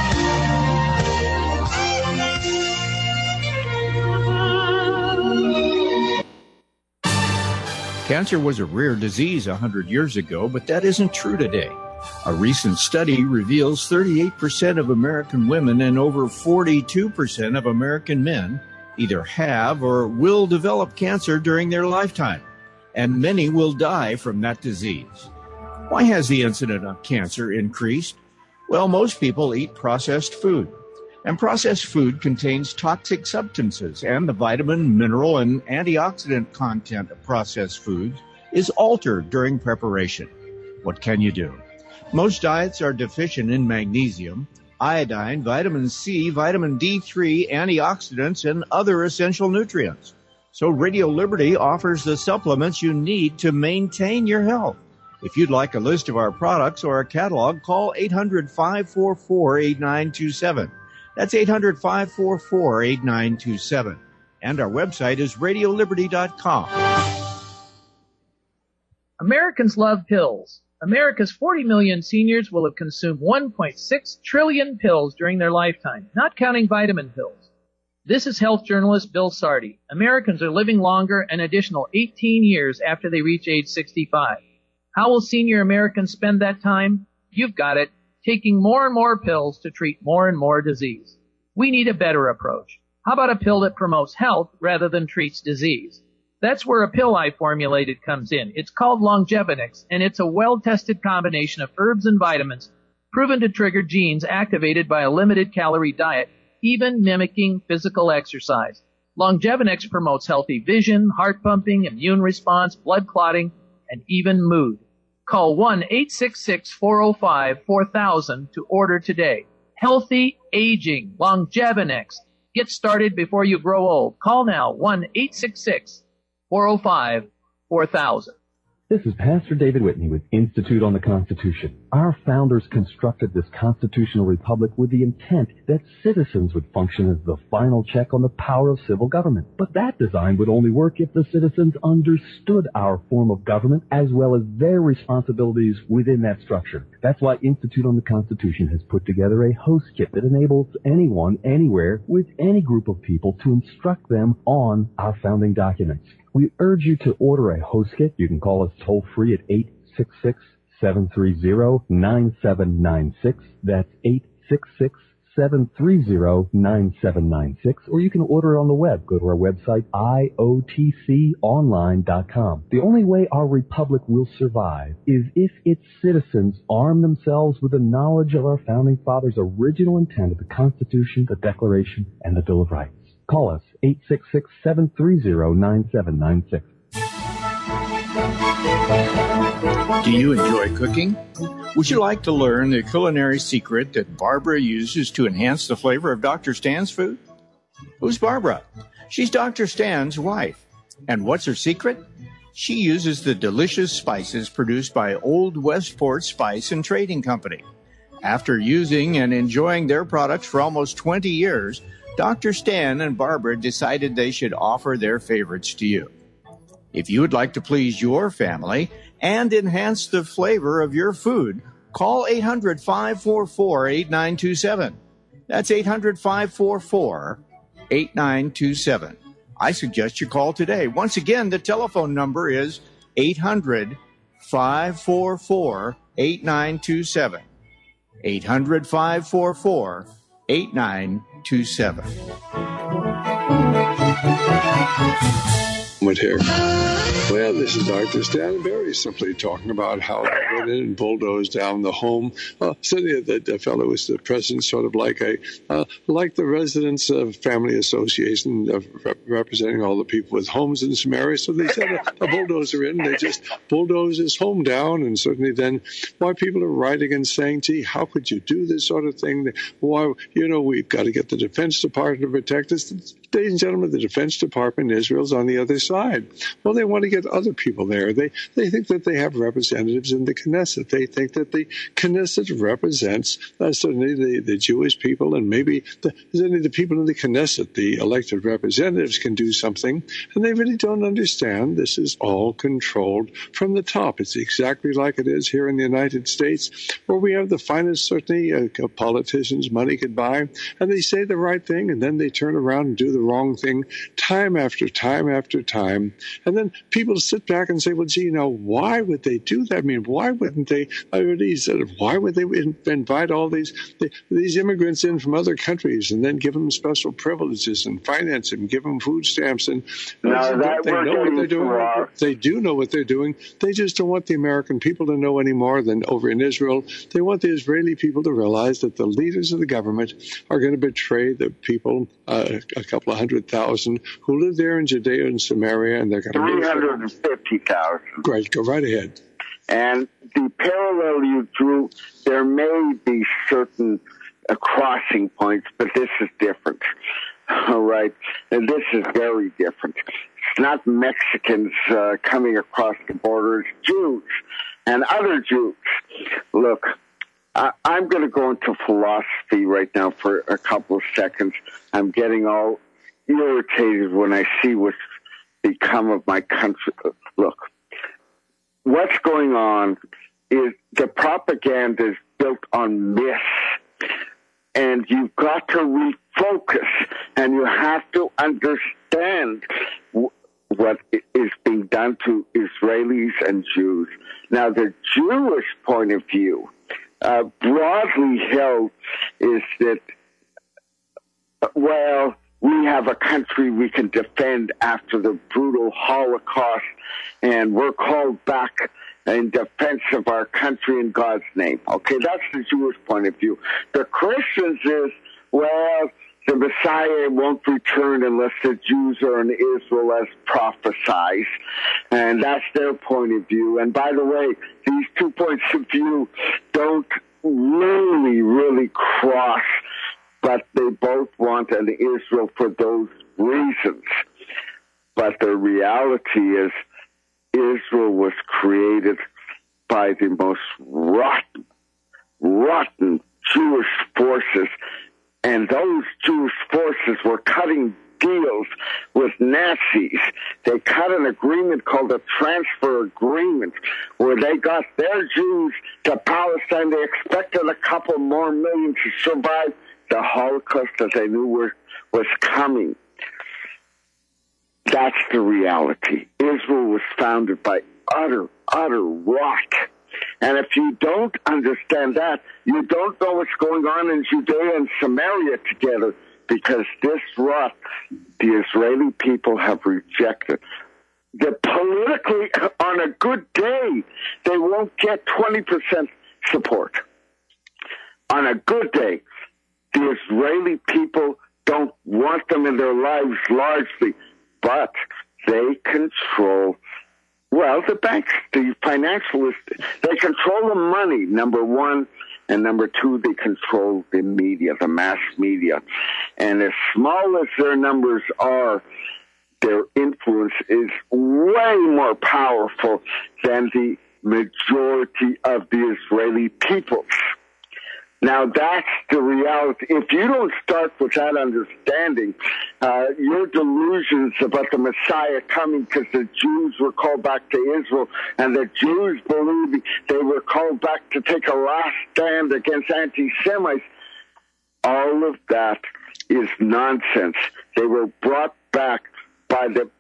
Cancer was a rare disease 100 years ago, but that isn't true today. A recent study reveals 38% of American women and over 42% of American men either have or will develop cancer during their lifetime, and many will die from that disease. Why has the incidence of cancer increased? Well, most people eat processed food, and processed food contains toxic substances, and the vitamin, mineral, and antioxidant content of processed foods is altered during preparation. What can you do? Most diets are deficient in magnesium, iodine, vitamin C, vitamin D3, antioxidants, and other essential nutrients. So Radio Liberty offers the supplements you need to maintain your health. If you'd like a list of our products or a catalog, call 800-544-8927. That's 800-544-8927. And our website is radioliberty.com. Americans love pills. America's 40 million seniors will have consumed 1.6 trillion pills during their lifetime, not counting vitamin pills. This is health journalist Bill Sardi. Americans are living longer an additional 18 years after they reach age 65. How will senior Americans spend that time? You've got it. Taking more and more pills to treat more and more disease. We need a better approach. How about a pill that promotes health rather than treats disease? That's where a pill I formulated comes in. It's called Longevinix, and it's a well-tested combination of herbs and vitamins proven to trigger genes activated by a limited calorie diet, even mimicking physical exercise. Longevinix promotes healthy vision, heart pumping, immune response, blood clotting, and even mood. Call 1-866-405-4000 to order today. Healthy aging, Longevinix. Get started before you grow old. Call now, 1-866-405-4000. This is Pastor David Whitney with Institute on the Constitution. Our founders constructed this constitutional republic with the intent that citizens would function as the final check on the power of civil government. But that design would only work if the citizens understood our form of government as well as their responsibilities within that structure. That's why Institute on the Constitution has put together a host kit that enables anyone, anywhere, with any group of people to instruct them on our founding documents. We urge you to order a host kit. You can call us toll-free at 866-730-9796. That's 866-730-9796. Or you can order it on the web. Go to our website, iotconline.com. The only way our republic will survive is if its citizens arm themselves with the knowledge of our founding fathers' original intent of the Constitution, the Declaration, and the Bill of Rights. Call us, 866-730-9796. Do you enjoy cooking? Would you like to learn the culinary secret that Barbara uses to enhance the flavor of Dr. Stan's food? Who's Barbara? She's Dr. Stan's wife. And what's her secret? She uses the delicious spices produced by Old Westport Spice and Trading Company. After using and enjoying their products for almost 20 years, Dr. Stan and Barbara decided they should offer their favorites to you. If you would like to please your family and enhance the flavor of your food, call 800-544-8927. That's 800-544-8927. I suggest you call today. Once again, the telephone number is 800-544-8927. 800-544-8927. Here. Well, this is Dr. Stan Berry simply talking about how they went in and bulldozed down the home. Suddenly the fellow was the president, sort of like like the Residents Family Association representing all the people with homes in some areas. So they sent a bulldozer in. They just bulldozed his home down, and certainly then why people are writing and saying, gee, how could you do this sort of thing? Why, we've got to get the Defense Department to protect us. ladies and gentlemen, the Defense Department in Israel is on the other side. Well, they want to get other people there. They think that they have representatives in the Knesset. They think that the Knesset represents certainly the Jewish people, and maybe certainly the people in the Knesset, the elected representatives, can do something. And they really don't understand this is all controlled from the top. It's exactly like it is here in the United States, where we have the finest, certainly, politicians money could buy, and they say the right thing, and then they turn around and do the wrong thing time after time after time. And then people sit back and say, well, gee, why would they do that? I mean, why wouldn't they? Why would they invite all these immigrants in from other countries and then give them special privileges and finance them, give them food stamps? And they know what they're doing. They do know what they're doing. They just don't want the American people to know any more than over in Israel. They want the Israeli people to realize that the leaders of the government are going to betray the people, a couple of 100,000 who live there in Judea and Samaria, and they're going to 350,000. Great, go right ahead. And the parallel you drew, there may be certain crossing points, but this is different. All right, and this is very different. It's not Mexicans coming across the border. It's Jews and other Jews. Look, I'm going to go into philosophy right now for a couple of seconds. I'm getting all irritated when I see what's become of my country. Look, what's going on is the propaganda is built on myths. And you've got to refocus, and you have to understand what is being done to Israelis and Jews. Now, the Jewish point of view, broadly held, is that, well, we have a country we can defend after the brutal Holocaust, and we're called back in defense of our country in God's name. Okay, that's the Jewish point of view. The Christians is, well, the Messiah won't return unless the Jews are in Israel as prophesied. And that's their point of view. And by the way, these 2 points of view don't really cross, but they both want an Israel for those reasons. But the reality is, Israel was created by the most rotten Jewish forces, and those Jewish forces were cutting deals with Nazis. They cut an agreement called the Transfer Agreement, where they got their Jews to Palestine. They expected a couple more million to survive the Holocaust that they knew was coming. That's the reality. Israel was founded by utter rot. And if you don't understand that, you don't know what's going on in Judea and Samaria together, because this rot, the Israeli people have rejected. Politically, on a good day, they won't get 20% support. On a good day, the Israeli people don't want them in their lives largely, but they control, well, the banks, the financialists, they control the money, number one, and number two, they control the media, the mass media. And as small as their numbers are, their influence is way more powerful than the majority of the Israeli peoples. Now, that's the reality. If you don't start with that understanding, your delusions about the Messiah coming because the Jews were called back to Israel, and the Jews believed they were called back to take a last stand against anti-Semites, all of that is nonsense. They were brought back by the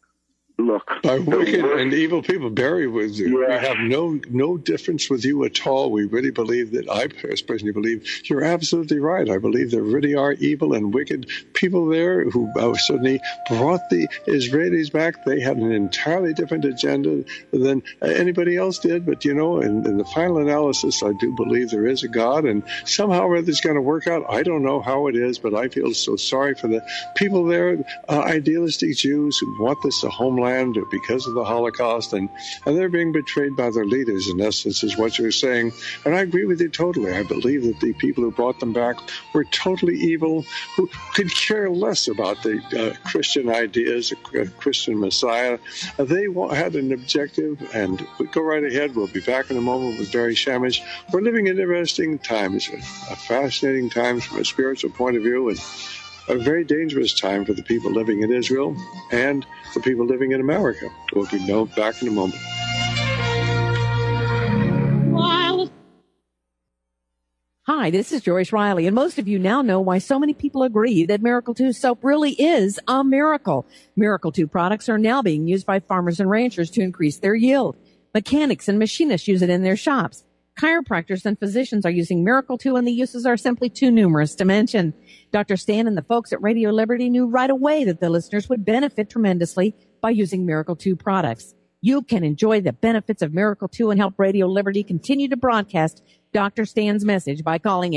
by wicked and evil people. Barry, we have no difference with you at all. We really believe that, I personally believe you're absolutely right. I believe there really are evil and wicked people there who suddenly brought the Israelis back. They had an entirely different agenda than anybody else did. But, in the final analysis, I do believe there is a God, and somehow or other it's going to work out. I don't know how it is, but I feel so sorry for the people there, idealistic Jews who want this a homeland because of the Holocaust, and they're being betrayed by their leaders, in essence, is what you're saying. And I agree with you totally. I believe that the people who brought them back were totally evil, who could care care less about the Christian ideas, the Christian Messiah. They had an objective, and go right ahead. We'll be back in a moment with Barry Shamish. We're living in interesting times, a fascinating time from a spiritual point of view, and a very dangerous time for the people living in Israel and the people living in America. We'll be back in a moment. Hi, this is Joyce Riley, and most of you now know why so many people agree that Miracle 2 soap really is a miracle. Miracle 2 products are now being used by farmers and ranchers to increase their yield. Mechanics and machinists use it in their shops. Chiropractors and physicians are using Miracle 2, and the uses are simply too numerous to mention. Dr. Stan and the folks at Radio Liberty knew right away that the listeners would benefit tremendously by using Miracle 2 products. You can enjoy the benefits of Miracle 2 and help Radio Liberty continue to broadcast Dr. Stan's message by calling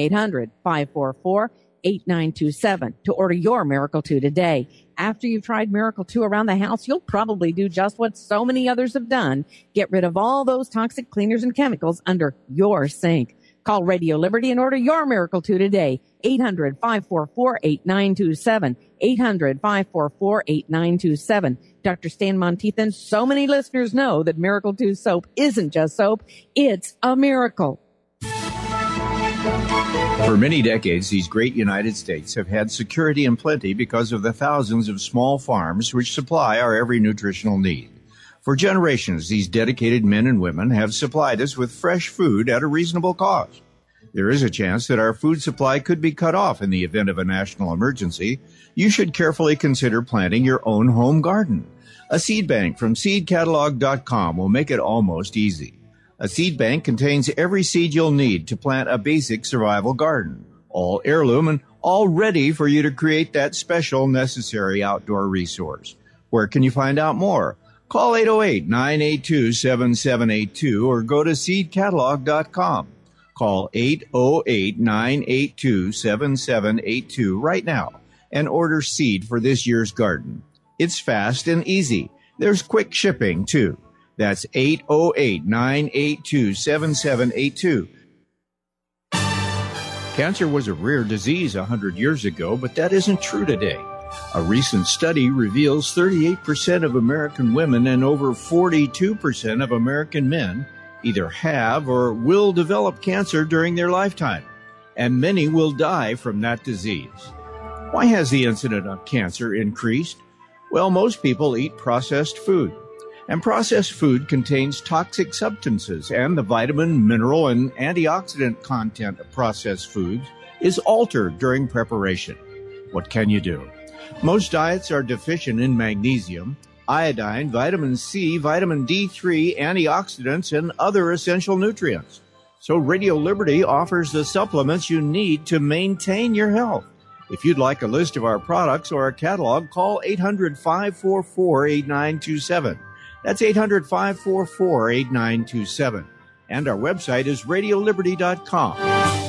800-544-8927 to order your Miracle 2 today. After you've tried Miracle 2 around the house, you'll probably do just what so many others have done. Get rid of all those toxic cleaners and chemicals under your sink. Call Radio Liberty and order your Miracle 2 today. 800-544-8927. 800-544-8927. Dr. Stan Monteith, so many listeners know that Miracle 2 soap isn't just soap, it's a miracle. For many decades, these great United States have had security and plenty because of the thousands of small farms which supply our every nutritional need. For generations, these dedicated men and women have supplied us with fresh food at a reasonable cost. There is a chance that our food supply could be cut off in the event of a national emergency. You should carefully consider planting your own home garden. A seed bank from seedcatalog.com will make it almost easy. A seed bank contains every seed you'll need to plant a basic survival garden, all heirloom and all ready for you to create that special necessary outdoor resource. Where can you find out more? Call 808-982-7782 or go to seedcatalog.com. Call 808-982-7782 right now and order seed for this year's garden. It's fast and easy. There's quick shipping, too. That's 808-982-7782. Cancer was a rare disease 100 years ago, but that isn't true today. A recent study reveals 38% of American women and over 42% of American men either have or will develop cancer during their lifetime, and many will die from that disease. Why has the incidence of cancer increased? Well, most people eat processed food. And processed food contains toxic substances, and the vitamin, mineral, and antioxidant content of processed foods is altered during preparation. What can you do? Most diets are deficient in magnesium, iodine, vitamin C, vitamin D3, antioxidants, and other essential nutrients. So Radio Liberty offers the supplements you need to maintain your health. If you'd like a list of our products or a catalog, call 800-544-8927. That's 800-544-8927. And our website is radioliberty.com.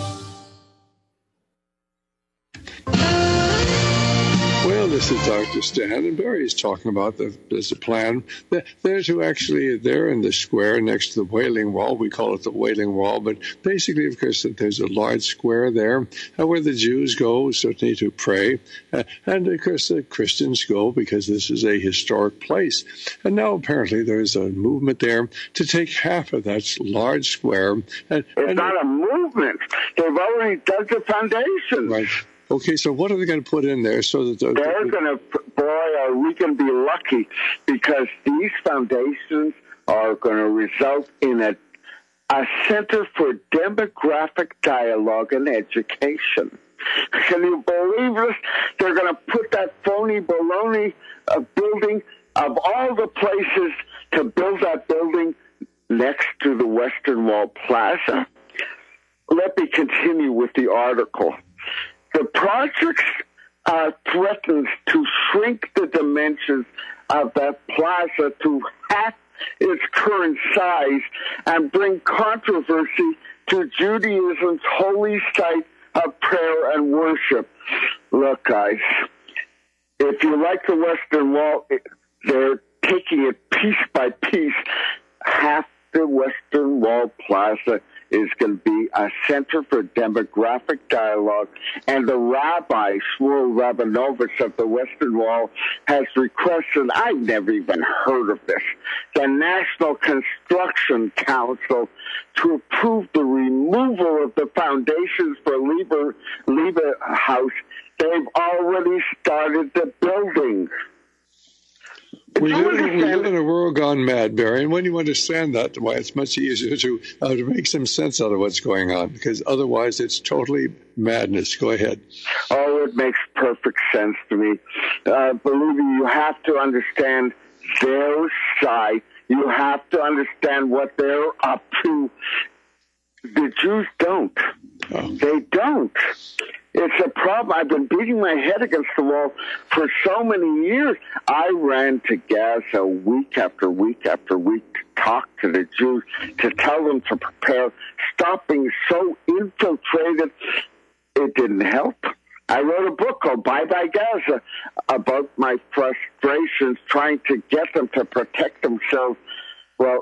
Well, this is Dr. Stan, and Barry's talking about there's a plan. They're in the square next to the Wailing Wall. We call it the Wailing Wall, but basically, of course, there's a large square there where the Jews go, certainly to pray, and of course the Christians go because this is a historic place. And now apparently there's a movement there to take half of that large square. It's not a movement. They've already dug the foundation. Right. Okay, so what are they going to put in there so that they're going to, are we going to be lucky, because these foundations are going to result in a center for demographic dialogue and education. Can you believe this? They're going to put that phony baloney building, of all the places to build that building, next to the Western Wall Plaza. Let me continue with the article. The project threatens to shrink the dimensions of that plaza to half its current size and bring controversy to Judaism's holy site of prayer and worship. Look, guys, if you like the Western Wall, they're taking it piece by piece. Half the Western Wall Plaza is going to be a center for demographic dialogue, and the rabbi, Shmuel Rabinovich of the Western Wall, has requested, I've never even heard of this, the National Construction Council to approve the removal of the foundations for Liebe House. They've already started the building. We live in a world gone mad, Barry, and when you understand that, why it's much easier to make some sense out of what's going on, because otherwise it's totally madness. Go ahead. Oh, it makes perfect sense to me. Believe me, you have to understand their side. You have to understand what they're up to. The Jews don't. Oh. They don't. It's a problem. I've been beating my head against the wall for so many years. I ran to Gaza week after week after week to talk to the Jews, to tell them to prepare. Stop being so infiltrated. It didn't help. I wrote a book called Bye Bye Gaza about my frustrations trying to get them to protect themselves. Well,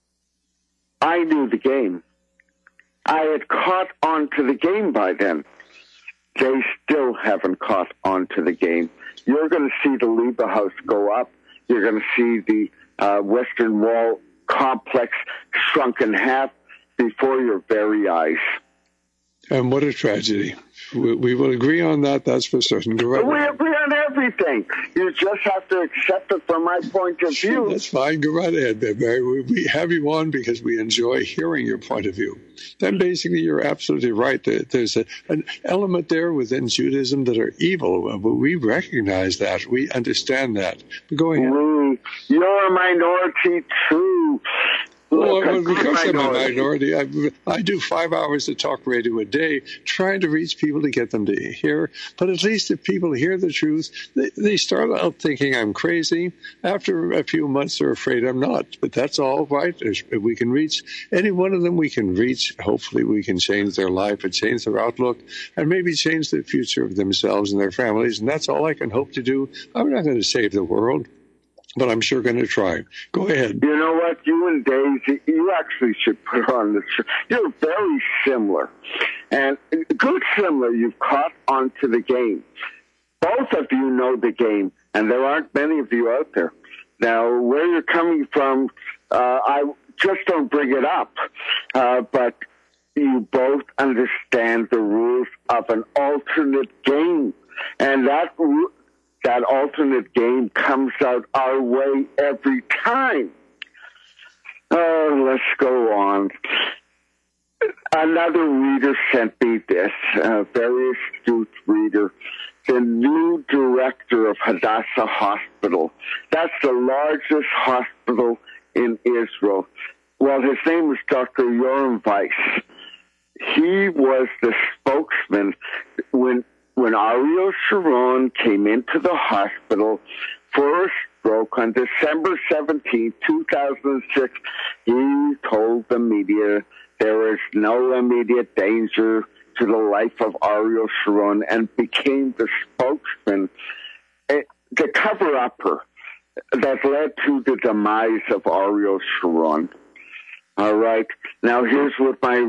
I knew the game. I had caught on to the game by then. They still haven't caught on to the game. You're going to see the Liebe House go up. You're going to see the Western Wall complex shrunk in half before your very eyes. And what a tragedy. We will agree on that, that's for certain. We agree on everything. You just have to accept it from my point of view. That's fine. Go right ahead, Barry. We have you on because we enjoy hearing your point of view. Then basically you're absolutely right. There's an element there within Judaism that are evil, but we recognize that. We understand that. Go ahead. You're a minority too. Well, because I'm a minority, I do 5 hours of talk radio a day trying to reach people to get them to hear. But at least if people hear the truth, they start out thinking I'm crazy. After a few months, they're afraid I'm not. But that's all right. If we can reach any one of them, we can reach. Hopefully, we can change their life and change their outlook and maybe change the future of themselves and their families. And that's all I can hope to do. I'm not going to save the world, but I'm sure going to try. Go ahead. You know what? You and Daisy, you actually should put on the show. You're very similar. And good similar, you've caught on to the game. Both of you know the game, and there aren't many of you out there. Now, where you're coming from, I just don't bring it up. But you both understand the rules of an alternate game. And that alternate game comes out our way every time. Oh, let's go on. Another reader sent me this, a very astute reader, the new director of Hadassah Hospital. That's the largest hospital in Israel. Well, his name is Dr. Yoram Weiss. He was the spokesman when Ariel Sharon came into the hospital for a stroke on December 17, 2006, he told the media there is no immediate danger to the life of Ariel Sharon and became the spokesman, the cover-upper that led to the demise of Ariel Sharon. All right. Now, here's what my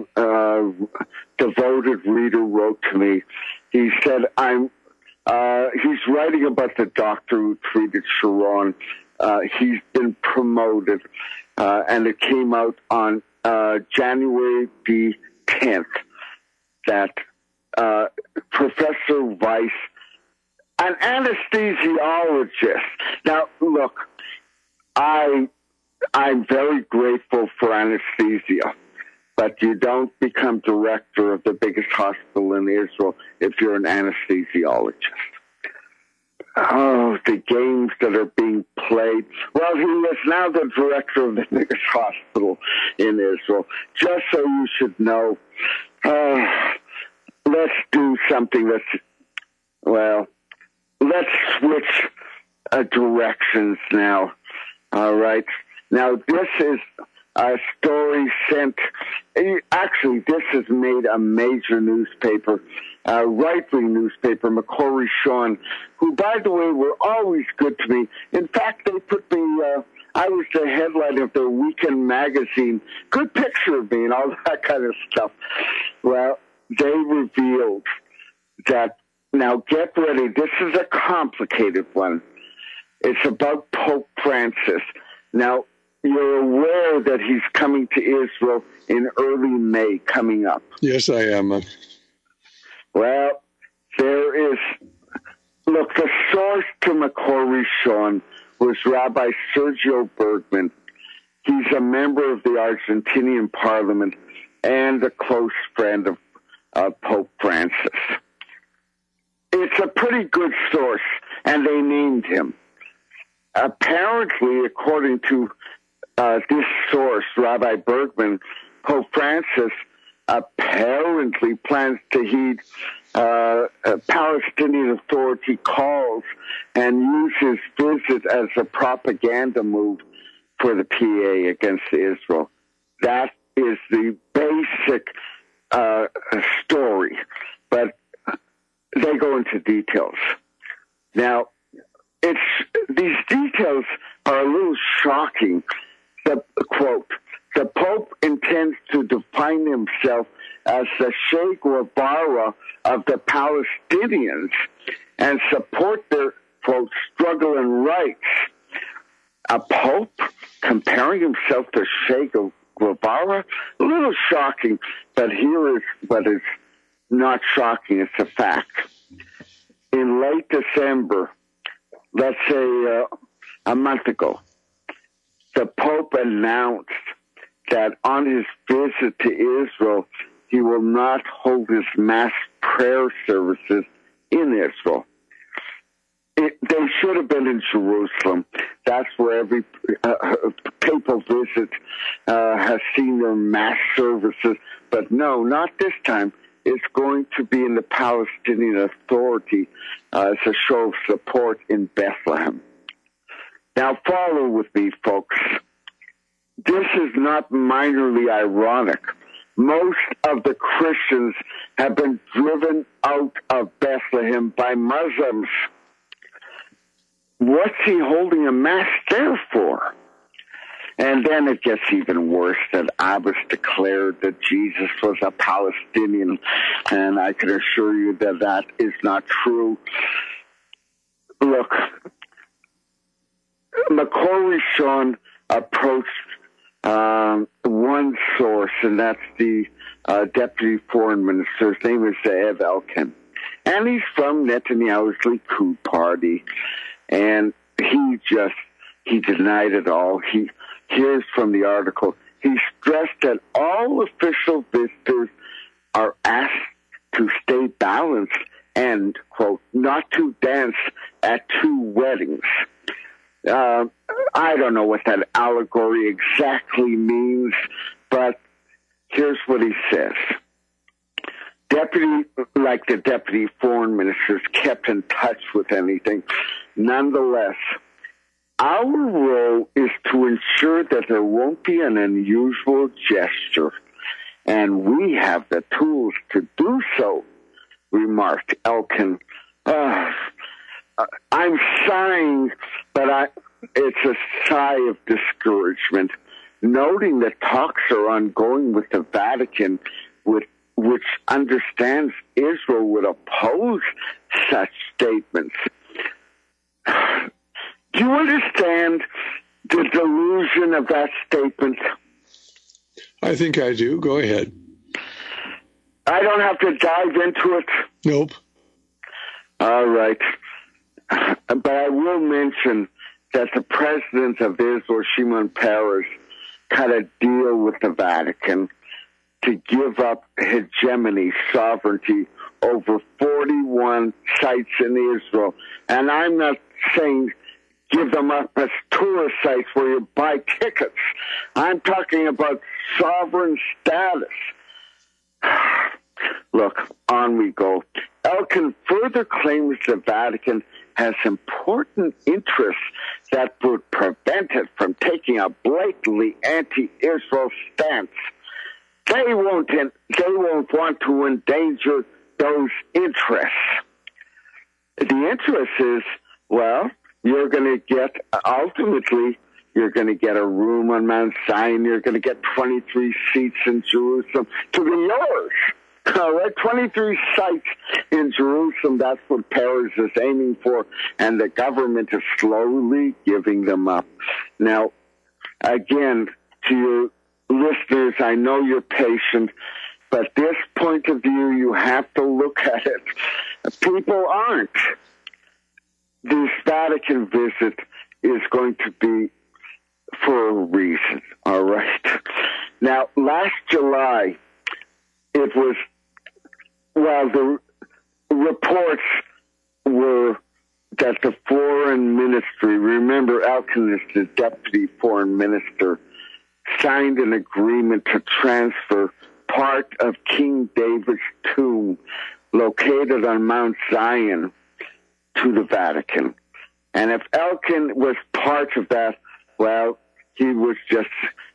devoted reader wrote to me. He said, he's writing about the doctor who treated Sharon. He's been promoted, and it came out on January the 10th that Professor Weiss, an anesthesiologist. Now, look, I'm very grateful for anesthesia. But you don't become director of the biggest hospital in Israel if you're an anesthesiologist. Oh, the games that are being played. Well, he is now the director of the biggest hospital in Israel. Just so you should know, let's do something let's switch directions now. All right. Now, this is a story sent, actually, this has made a major newspaper, right-wing newspaper, Makor Rishon, who, by the way, were always good to me. In fact, they put me I was the headline of the Weekend magazine. Good picture of me and all that kind of stuff. Well, they revealed that, now get ready, this is a complicated one. It's about Pope Francis. Now, you're aware that he's coming to Israel in early May coming up. Yes, I am. Well, there is, look, the source to McCoy Rishon was Rabbi Sergio Bergman. He's a member of the Argentinian parliament and a close friend of Pope Francis. It's a pretty good source, and they named him. Apparently, according to this source, Rabbi Bergman, Pope Francis apparently plans to heed Palestinian Authority calls and use his visit as a propaganda move for the PA against Israel. That is the basic story, but they go into details. Now, these details are a little shocking. Quote, the Pope intends to define himself as the Che Guevara of the Palestinians and support their, quote, struggle and rights. A Pope comparing himself to Che Guevara? A little shocking, but here is what is not shocking. It's a fact. In late December, let's say a month ago, the Pope announced that on his visit to Israel, he will not hold his mass prayer services in Israel. They should have been in Jerusalem. That's where every papal visit has seen their mass services. But no, not this time. It's going to be in the Palestinian Authority as a show of support in Bethlehem. Now, follow with me, folks. This is not minorly ironic. Most of the Christians have been driven out of Bethlehem by Muslims. What's he holding a mass there for? And then it gets even worse that Abbas declared that Jesus was a Palestinian, and I can assure you that that is not true. Look, McCoy Rishon approached one source, and that's the deputy foreign minister. His name is Ze'ev Elkin, and he's from Netanyahu's Likud party, and he denied it all. Here's from the article. He stressed that all official visitors are asked to stay balanced and, quote, not to dance at two weddings. I don't know what that allegory exactly means, but here's what he says. The deputy foreign ministers kept in touch with anything. Nonetheless, our role is to ensure that there won't be an unusual gesture, and we have the tools to do so, remarked Elkin. I'm sighing, but it's a sigh of discouragement, noting that talks are ongoing with the Vatican, which understands Israel would oppose such statements. Do you understand the delusion of that statement? I think I do. Go ahead. I don't have to dive into it? Nope. All right. But I will mention that the president of Israel, Shimon Peres, cut a deal with the Vatican to give up hegemony, sovereignty over 41 sites in Israel. And I'm not saying give them up as tourist sites where you buy tickets. I'm talking about sovereign status. Look, on we go. Elkin further claims the Vatican has important interests that would prevent it from taking a blatantly anti-Israel stance. They won't want to endanger those interests. The interest is, well, you're going to get ultimately You're going to get a room on Mount Zion. You're going to get 23 seats in Jerusalem to be yours. All right, 23 sites in Jerusalem. That's what Paris is aiming for, and the government is slowly giving them up. Now, again, to your listeners, I know you're patient, but this point of view, you have to look at it. People aren't. This Vatican visit is going to be for a reason, all right? Now, last July, it was, well, the reports were that the foreign ministry, remember Elkin is the deputy foreign minister, signed an agreement to transfer part of King David's tomb located on Mount Zion to the Vatican. And if Elkin was part of that, well, he was just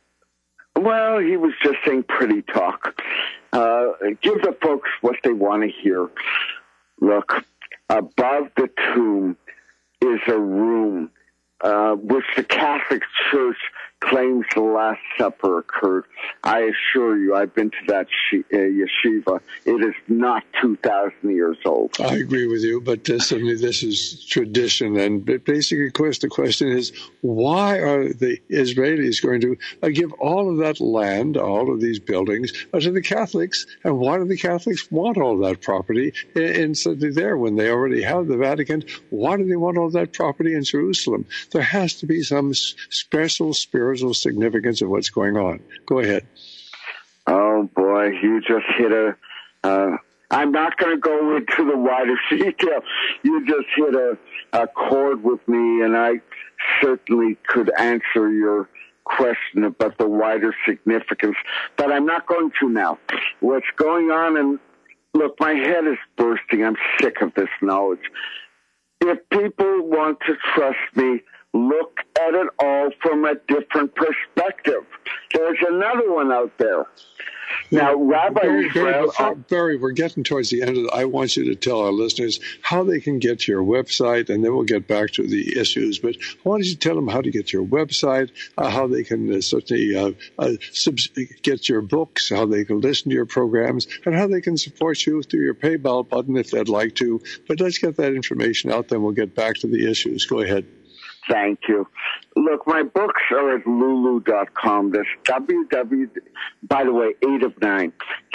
saying pretty talk. Give the folks what they want to hear. Look, above the tomb is a room which the Catholic Church claims the Last Supper occurred. I assure you, I've been to that yeshiva. It is not 2,000 years old. I agree with you, but certainly this is tradition. And basically, of course, the question is, why are the Israelis going to give all of that land, all of these buildings, to the Catholics? And why do the Catholics want all that property instantly there when they already have the Vatican? Why do they want all that property in Jerusalem? There has to be some special spiritual significance of what's going on. Go ahead. Oh, boy, you just hit I'm not going to go into the wider detail. You just hit a chord with me, and I certainly could answer your question about the wider significance, but I'm not going to now. What's going on, and look, my head is bursting. I'm sick of this knowledge. If people want to trust me, look at it all from a different perspective. There's another one out there. Now, Rabbi Israel... Barry, we're getting towards the end of I want you to tell our listeners how they can get to your website, and then we'll get back to the issues. But why don't you tell them how to get to your website, how they can certainly get your books, how they can listen to your programs, and how they can support you through your PayPal button if they'd like to. But let's get that information out, then we'll get back to the issues. Go ahead. Thank you. Look, my books are at lulu.com. That's by the way, 8 of 9.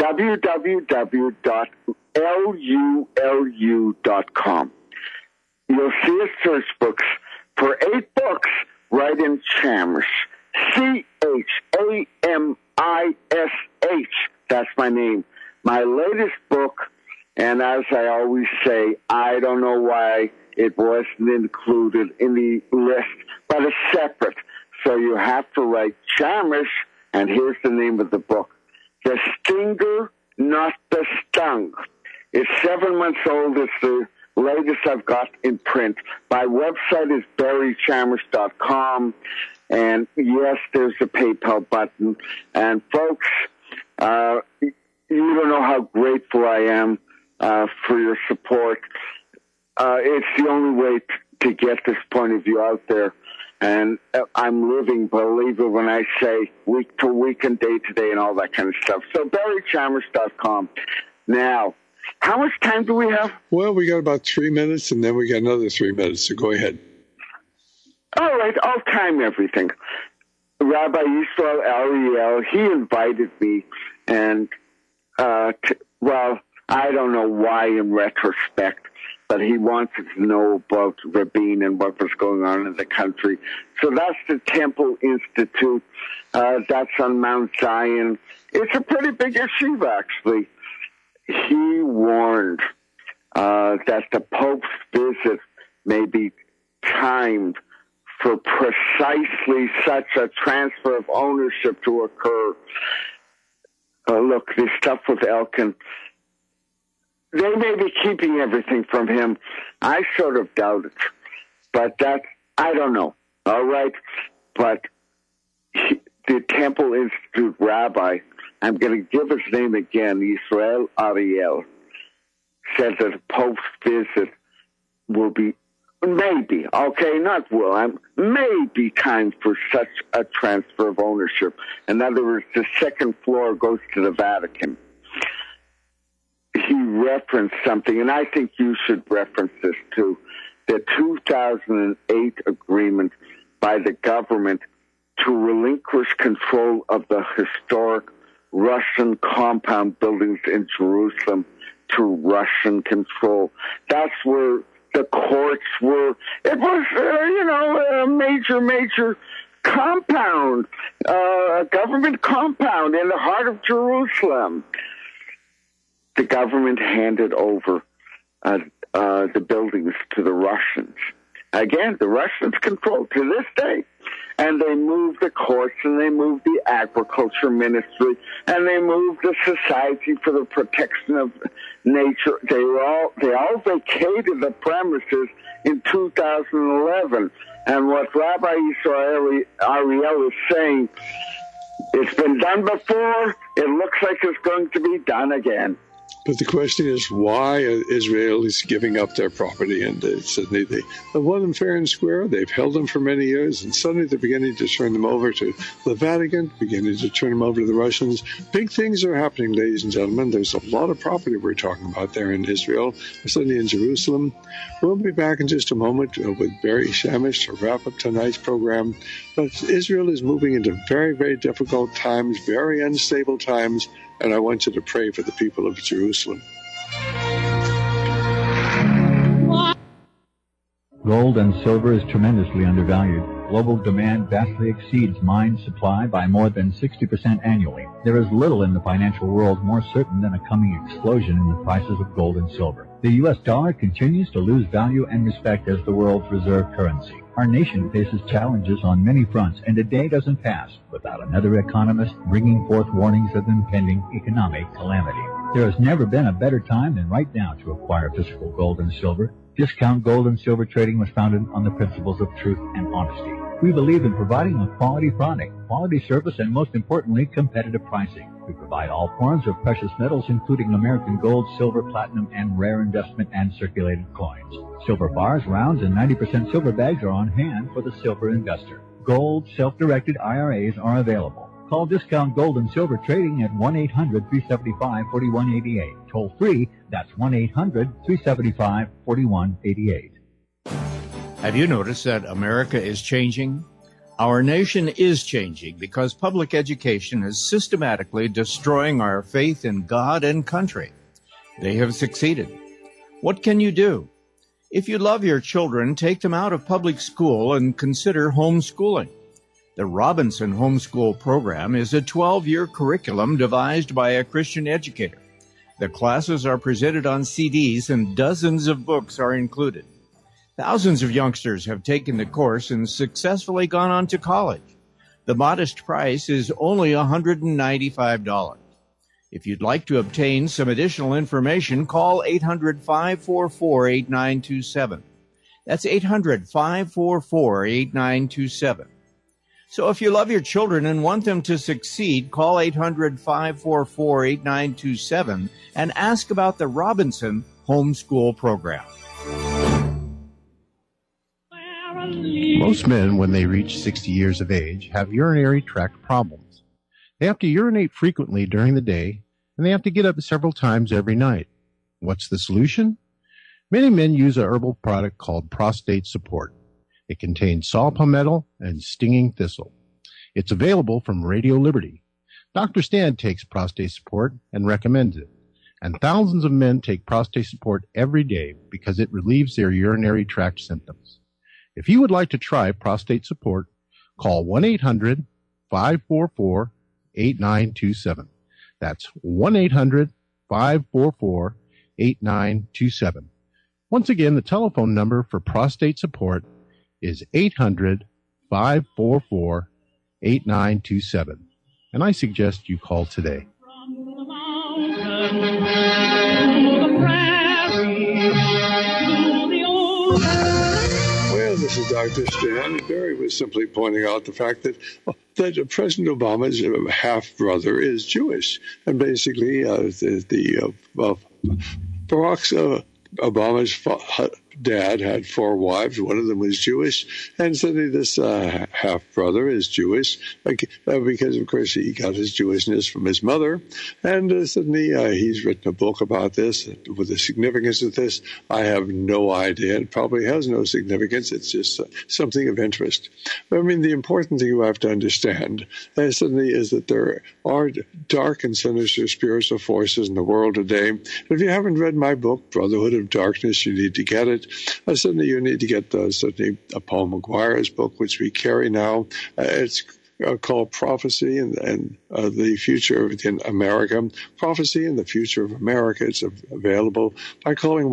www.lulu.com. You'll see a search books. For 8 books, write in Chamish. Chamish. That's my name. My latest book, and as I always say, I don't know why it wasn't included in the list, but it's separate. So you have to write Chamish, and here's the name of the book. The Stinger, Not the Stung. It's 7 months old. It's the latest I've got in print. My website is barrychamish.com, and yes, there's a PayPal button. And folks, you don't know how grateful I am for your support. It's the only way to get this point of view out there. And I'm living, believe it when I say, week to week and day to day and all that kind of stuff. So barrychamish.com. Now, how much time do we have? Well, we got about 3 minutes, and then we got another 3 minutes, so go ahead. All right, I'll time everything. Rabbi Yisrael Ariel, he invited me, and, well, I don't know why in retrospect, but he wanted to know about Rabin and what was going on in the country. So that's the Temple Institute. That's on Mount Zion. It's a pretty big yeshiva, actually. He warned that the Pope's visit may be timed for precisely such a transfer of ownership to occur. Look, this stuff with Elkin, they may be keeping everything from him. I sort of doubt it. But I don't know. All right? But the Temple Institute rabbi, I'm going to give his name again, Yisrael Ariel, said that the Pope's visit will be maybe, okay, not will, maybe time for such a transfer of ownership. In other words, the second floor goes to the Vatican. He referenced something, and I think you should reference this too, the 2008 agreement by the government to relinquish control of the historic Russian compound buildings in Jerusalem to Russian control. That's where the courts were. It was, a major compound, a government compound in the heart of Jerusalem. The government handed over the buildings to the Russians. Again, the Russians control to this day. And they moved the courts, and they moved the agriculture ministry, and they moved the Society for the Protection of Nature. They all vacated the premises in 2011. And what Rabbi Israel Ariel is saying, it's been done before. It looks like it's going to be done again. But the question is, why Israel is giving up their property? And suddenly they won them fair and square. They've held them for many years, and suddenly they're beginning to turn them over to the Vatican, beginning to turn them over to the Russians. Big things are happening, ladies and gentlemen. There's a lot of property we're talking about there in Israel, certainly in Jerusalem. We'll be back in just a moment with Barry Shamish to wrap up tonight's program. But Israel is moving into very, very difficult times, very unstable times. And I want you to pray for the people of Jerusalem. Gold and silver is tremendously undervalued. Global demand vastly exceeds mine supply by more than 60% annually. There is little in the financial world more certain than a coming explosion in the prices of gold and silver. The U.S. dollar continues to lose value and respect as the world's reserve currency. Our nation faces challenges on many fronts, and a day doesn't pass without another economist bringing forth warnings of impending economic calamity. There has never been a better time than right now to acquire physical gold and silver. Discount Gold and Silver Trading was founded on the principles of truth and honesty. We believe in providing a quality product, quality service, and most importantly, competitive pricing. We provide all forms of precious metals, including American gold, silver, platinum, and rare investment and circulated coins. Silver bars, rounds, and 90% silver bags are on hand for the silver investor. Gold, self-directed IRAs are available. Call Discount Gold and Silver Trading at 1-800-375-4188. Toll free, that's 1-800-375-4188. Have you noticed that America is changing? Our nation is changing because public education is systematically destroying our faith in God and country. They have succeeded. What can you do? If you love your children, take them out of public school and consider homeschooling. The Robinson Homeschool Program is a 12-year curriculum devised by a Christian educator. The classes are presented on CDs and dozens of books are included. Thousands of youngsters have taken the course and successfully gone on to college. The modest price is only $195. If you'd like to obtain some additional information, call 800-544-8927. That's 800-544-8927. So if you love your children and want them to succeed, call 800-544-8927 and ask about the Robinson Homeschool Program. Most men, when they reach 60 years of age, have urinary tract problems. They have to urinate frequently during the day, and they have to get up several times every night. What's the solution? Many men use a herbal product called Prostate Support. It contains saw palmetto and stinging thistle. It's available from Radio Liberty. Dr. Stan takes Prostate Support and recommends it. And thousands of men take Prostate Support every day because it relieves their urinary tract symptoms. If you would like to try Prostate Support, call 1-800-544-8927. That's 1-800-544-8927. Once again, the telephone number for Prostate Support is 800-544-8927. And I suggest you call today. Well, this is Dr. Stan, and Barry was simply pointing out the fact that President Obama's half-brother is Jewish. And basically, Barack Obama's dad had 4 wives. One of them was Jewish, and suddenly this half-brother is Jewish because, of course, he got his Jewishness from his mother. And suddenly he's written a book about this. With the significance of this, I have no idea. It probably has no significance. It's just something of interest. But, I mean, the important thing you have to understand suddenly is that there are dark and sinister spiritual forces in the world today. If you haven't read my book, Brotherhood of Darkness, you need to get it. Suddenly you need to get suddenly Paul McGuire's book, which we carry now. It's called Prophecy and the Future of America. Prophecy and the Future of America. It's available by calling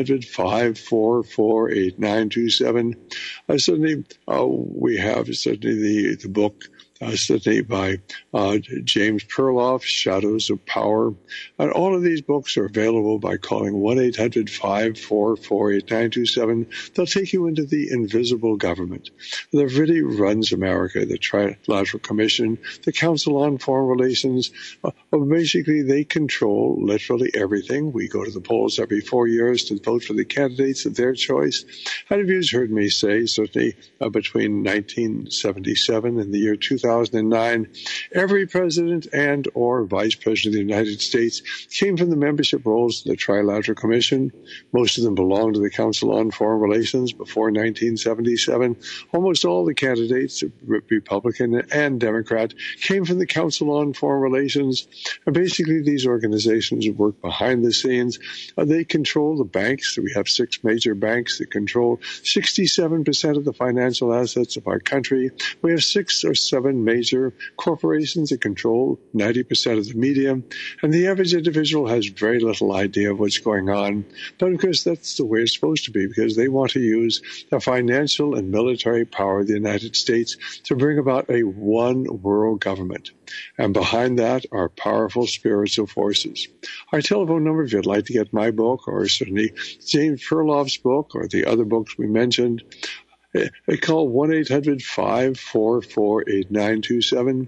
1-800-544-8927. Suddenly we have suddenly the book suddenly by James Perloff, Shadows of Power. And all of these books are available by calling 1-800-544-8927. They'll take you into the invisible government that really runs America, the Trilateral Commission, the Council on Foreign Relations. Basically, they control literally everything. We go to the polls every 4 years to vote for the candidates of their choice. And if you've heard me say, certainly between 1977 and the year 2009, every president and or vice president of the United States came from the membership rolls of the Trilateral Commission. Most of them belonged to the Council on Foreign Relations before 1977. Almost all the candidates, Republican and Democrat, came from the Council on Foreign Relations. And basically, these organizations work behind the scenes. They control the banks. We have 6 major banks that control 67% of the financial assets of our country. We have 6 or 7 major corporations that control 90% of the media, and the average individual has very little idea of what's going on. But of course, that's the way it's supposed to be, because they want to use the financial and military power of the United States to bring about a one world government. And behind that are powerful spiritual forces. Our telephone number, if you'd like to get my book, or certainly James Perloff's book, or the other books we mentioned, call 1-800-544-8927,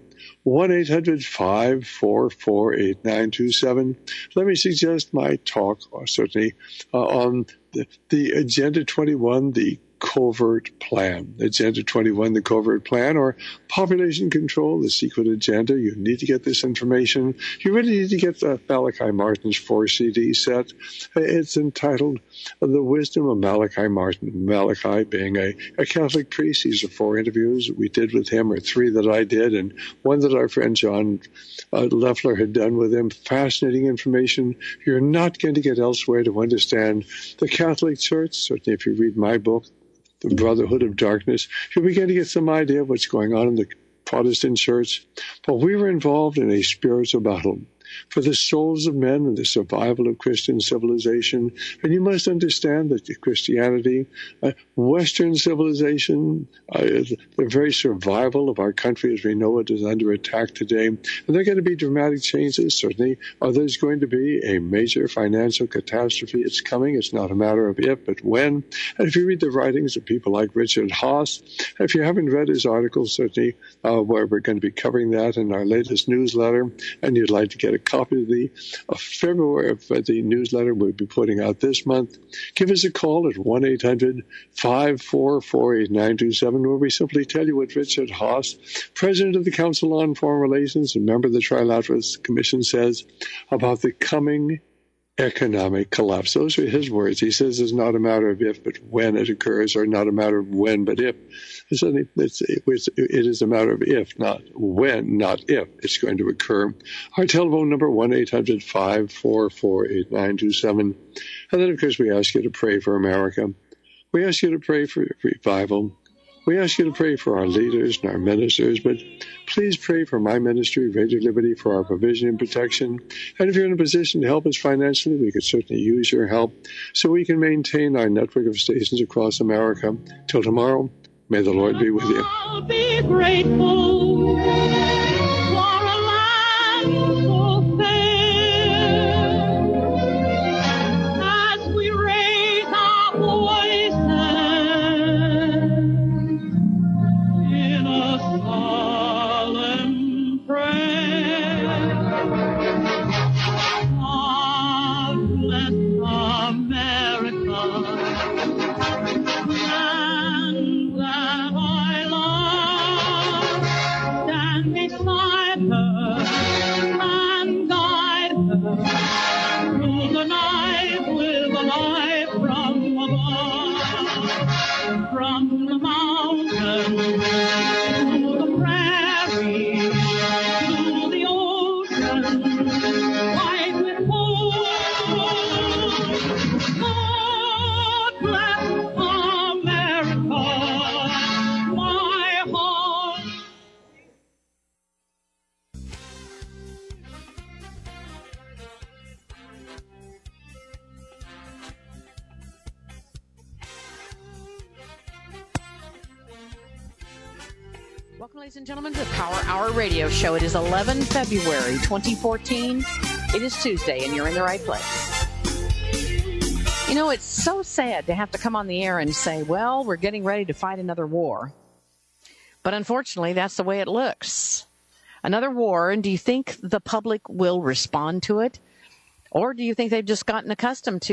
1-800-544-8927. Let me suggest my talk, or certainly on the Agenda 21, the Covert Plan. Agenda 21, the Covert Plan, or Population Control, the Secret Agenda. You need to get this information. You really need to get Malachi Martin's 4-CD set. It's entitled The Wisdom of Malachi Martin. Malachi being a Catholic priest. These are 4 interviews we did with him, or 3 that I did, and one that our friend John Leffler had done with him. Fascinating information you're not going to get elsewhere to understand the Catholic Church. Certainly if you read my book, The Brotherhood of Darkness, you'll begin to get some idea of what's going on in the Protestant Church. But we were involved in a spiritual battle for the souls of men and the survival of Christian civilization. And you must understand that Christianity, Western civilization, the very survival of our country as we know it is under attack today. And there are going to be dramatic changes, certainly. There's going to be a major financial catastrophe. It's coming. It's not a matter of if, but when. And if you read the writings of people like Richard Haas, if you haven't read his articles, certainly, where we're going to be covering that in our latest newsletter, and you'd like to get a copy of the February of the newsletter we'll be putting out this month, give us a call at 1-800-544-8927, where we simply tell you what Richard Haas, president of the Council on Foreign Relations and member of the Trilateral Commission, says about the coming economic collapse. Those are his words. He says it's not a matter of if, but when it occurs, or not a matter of when, but if. It is a matter of if, not when, not if it's going to occur. Our telephone number, 1-800-544-8927. And then, of course, we ask you to pray for America. We ask you to pray for revival. We ask you to pray for our leaders and our ministers, but please pray for my ministry, Radio Liberty, for our provision and protection. And if you're in a position to help us financially, we could certainly use your help so we can maintain our network of stations across America. Till tomorrow, may the Lord be with you. I'll be grateful for a land so fair as we raise our voices in a solemn prayer. God bless America. And that I love, stand beside her and guide her through the night with a light from above, from the mountain to the prairie to the ocean, white with gold. God bless America, my heart. Welcome, ladies and gentlemen, to the Power Hour Radio Show. It is 11 February 2014. It is Tuesday, and you're in the right place. You know, it's so sad to have to come on the air and say, well, we're getting ready to fight another war. But unfortunately, that's the way it looks. Another war, and do you think the public will respond to it? Or do you think they've just gotten accustomed to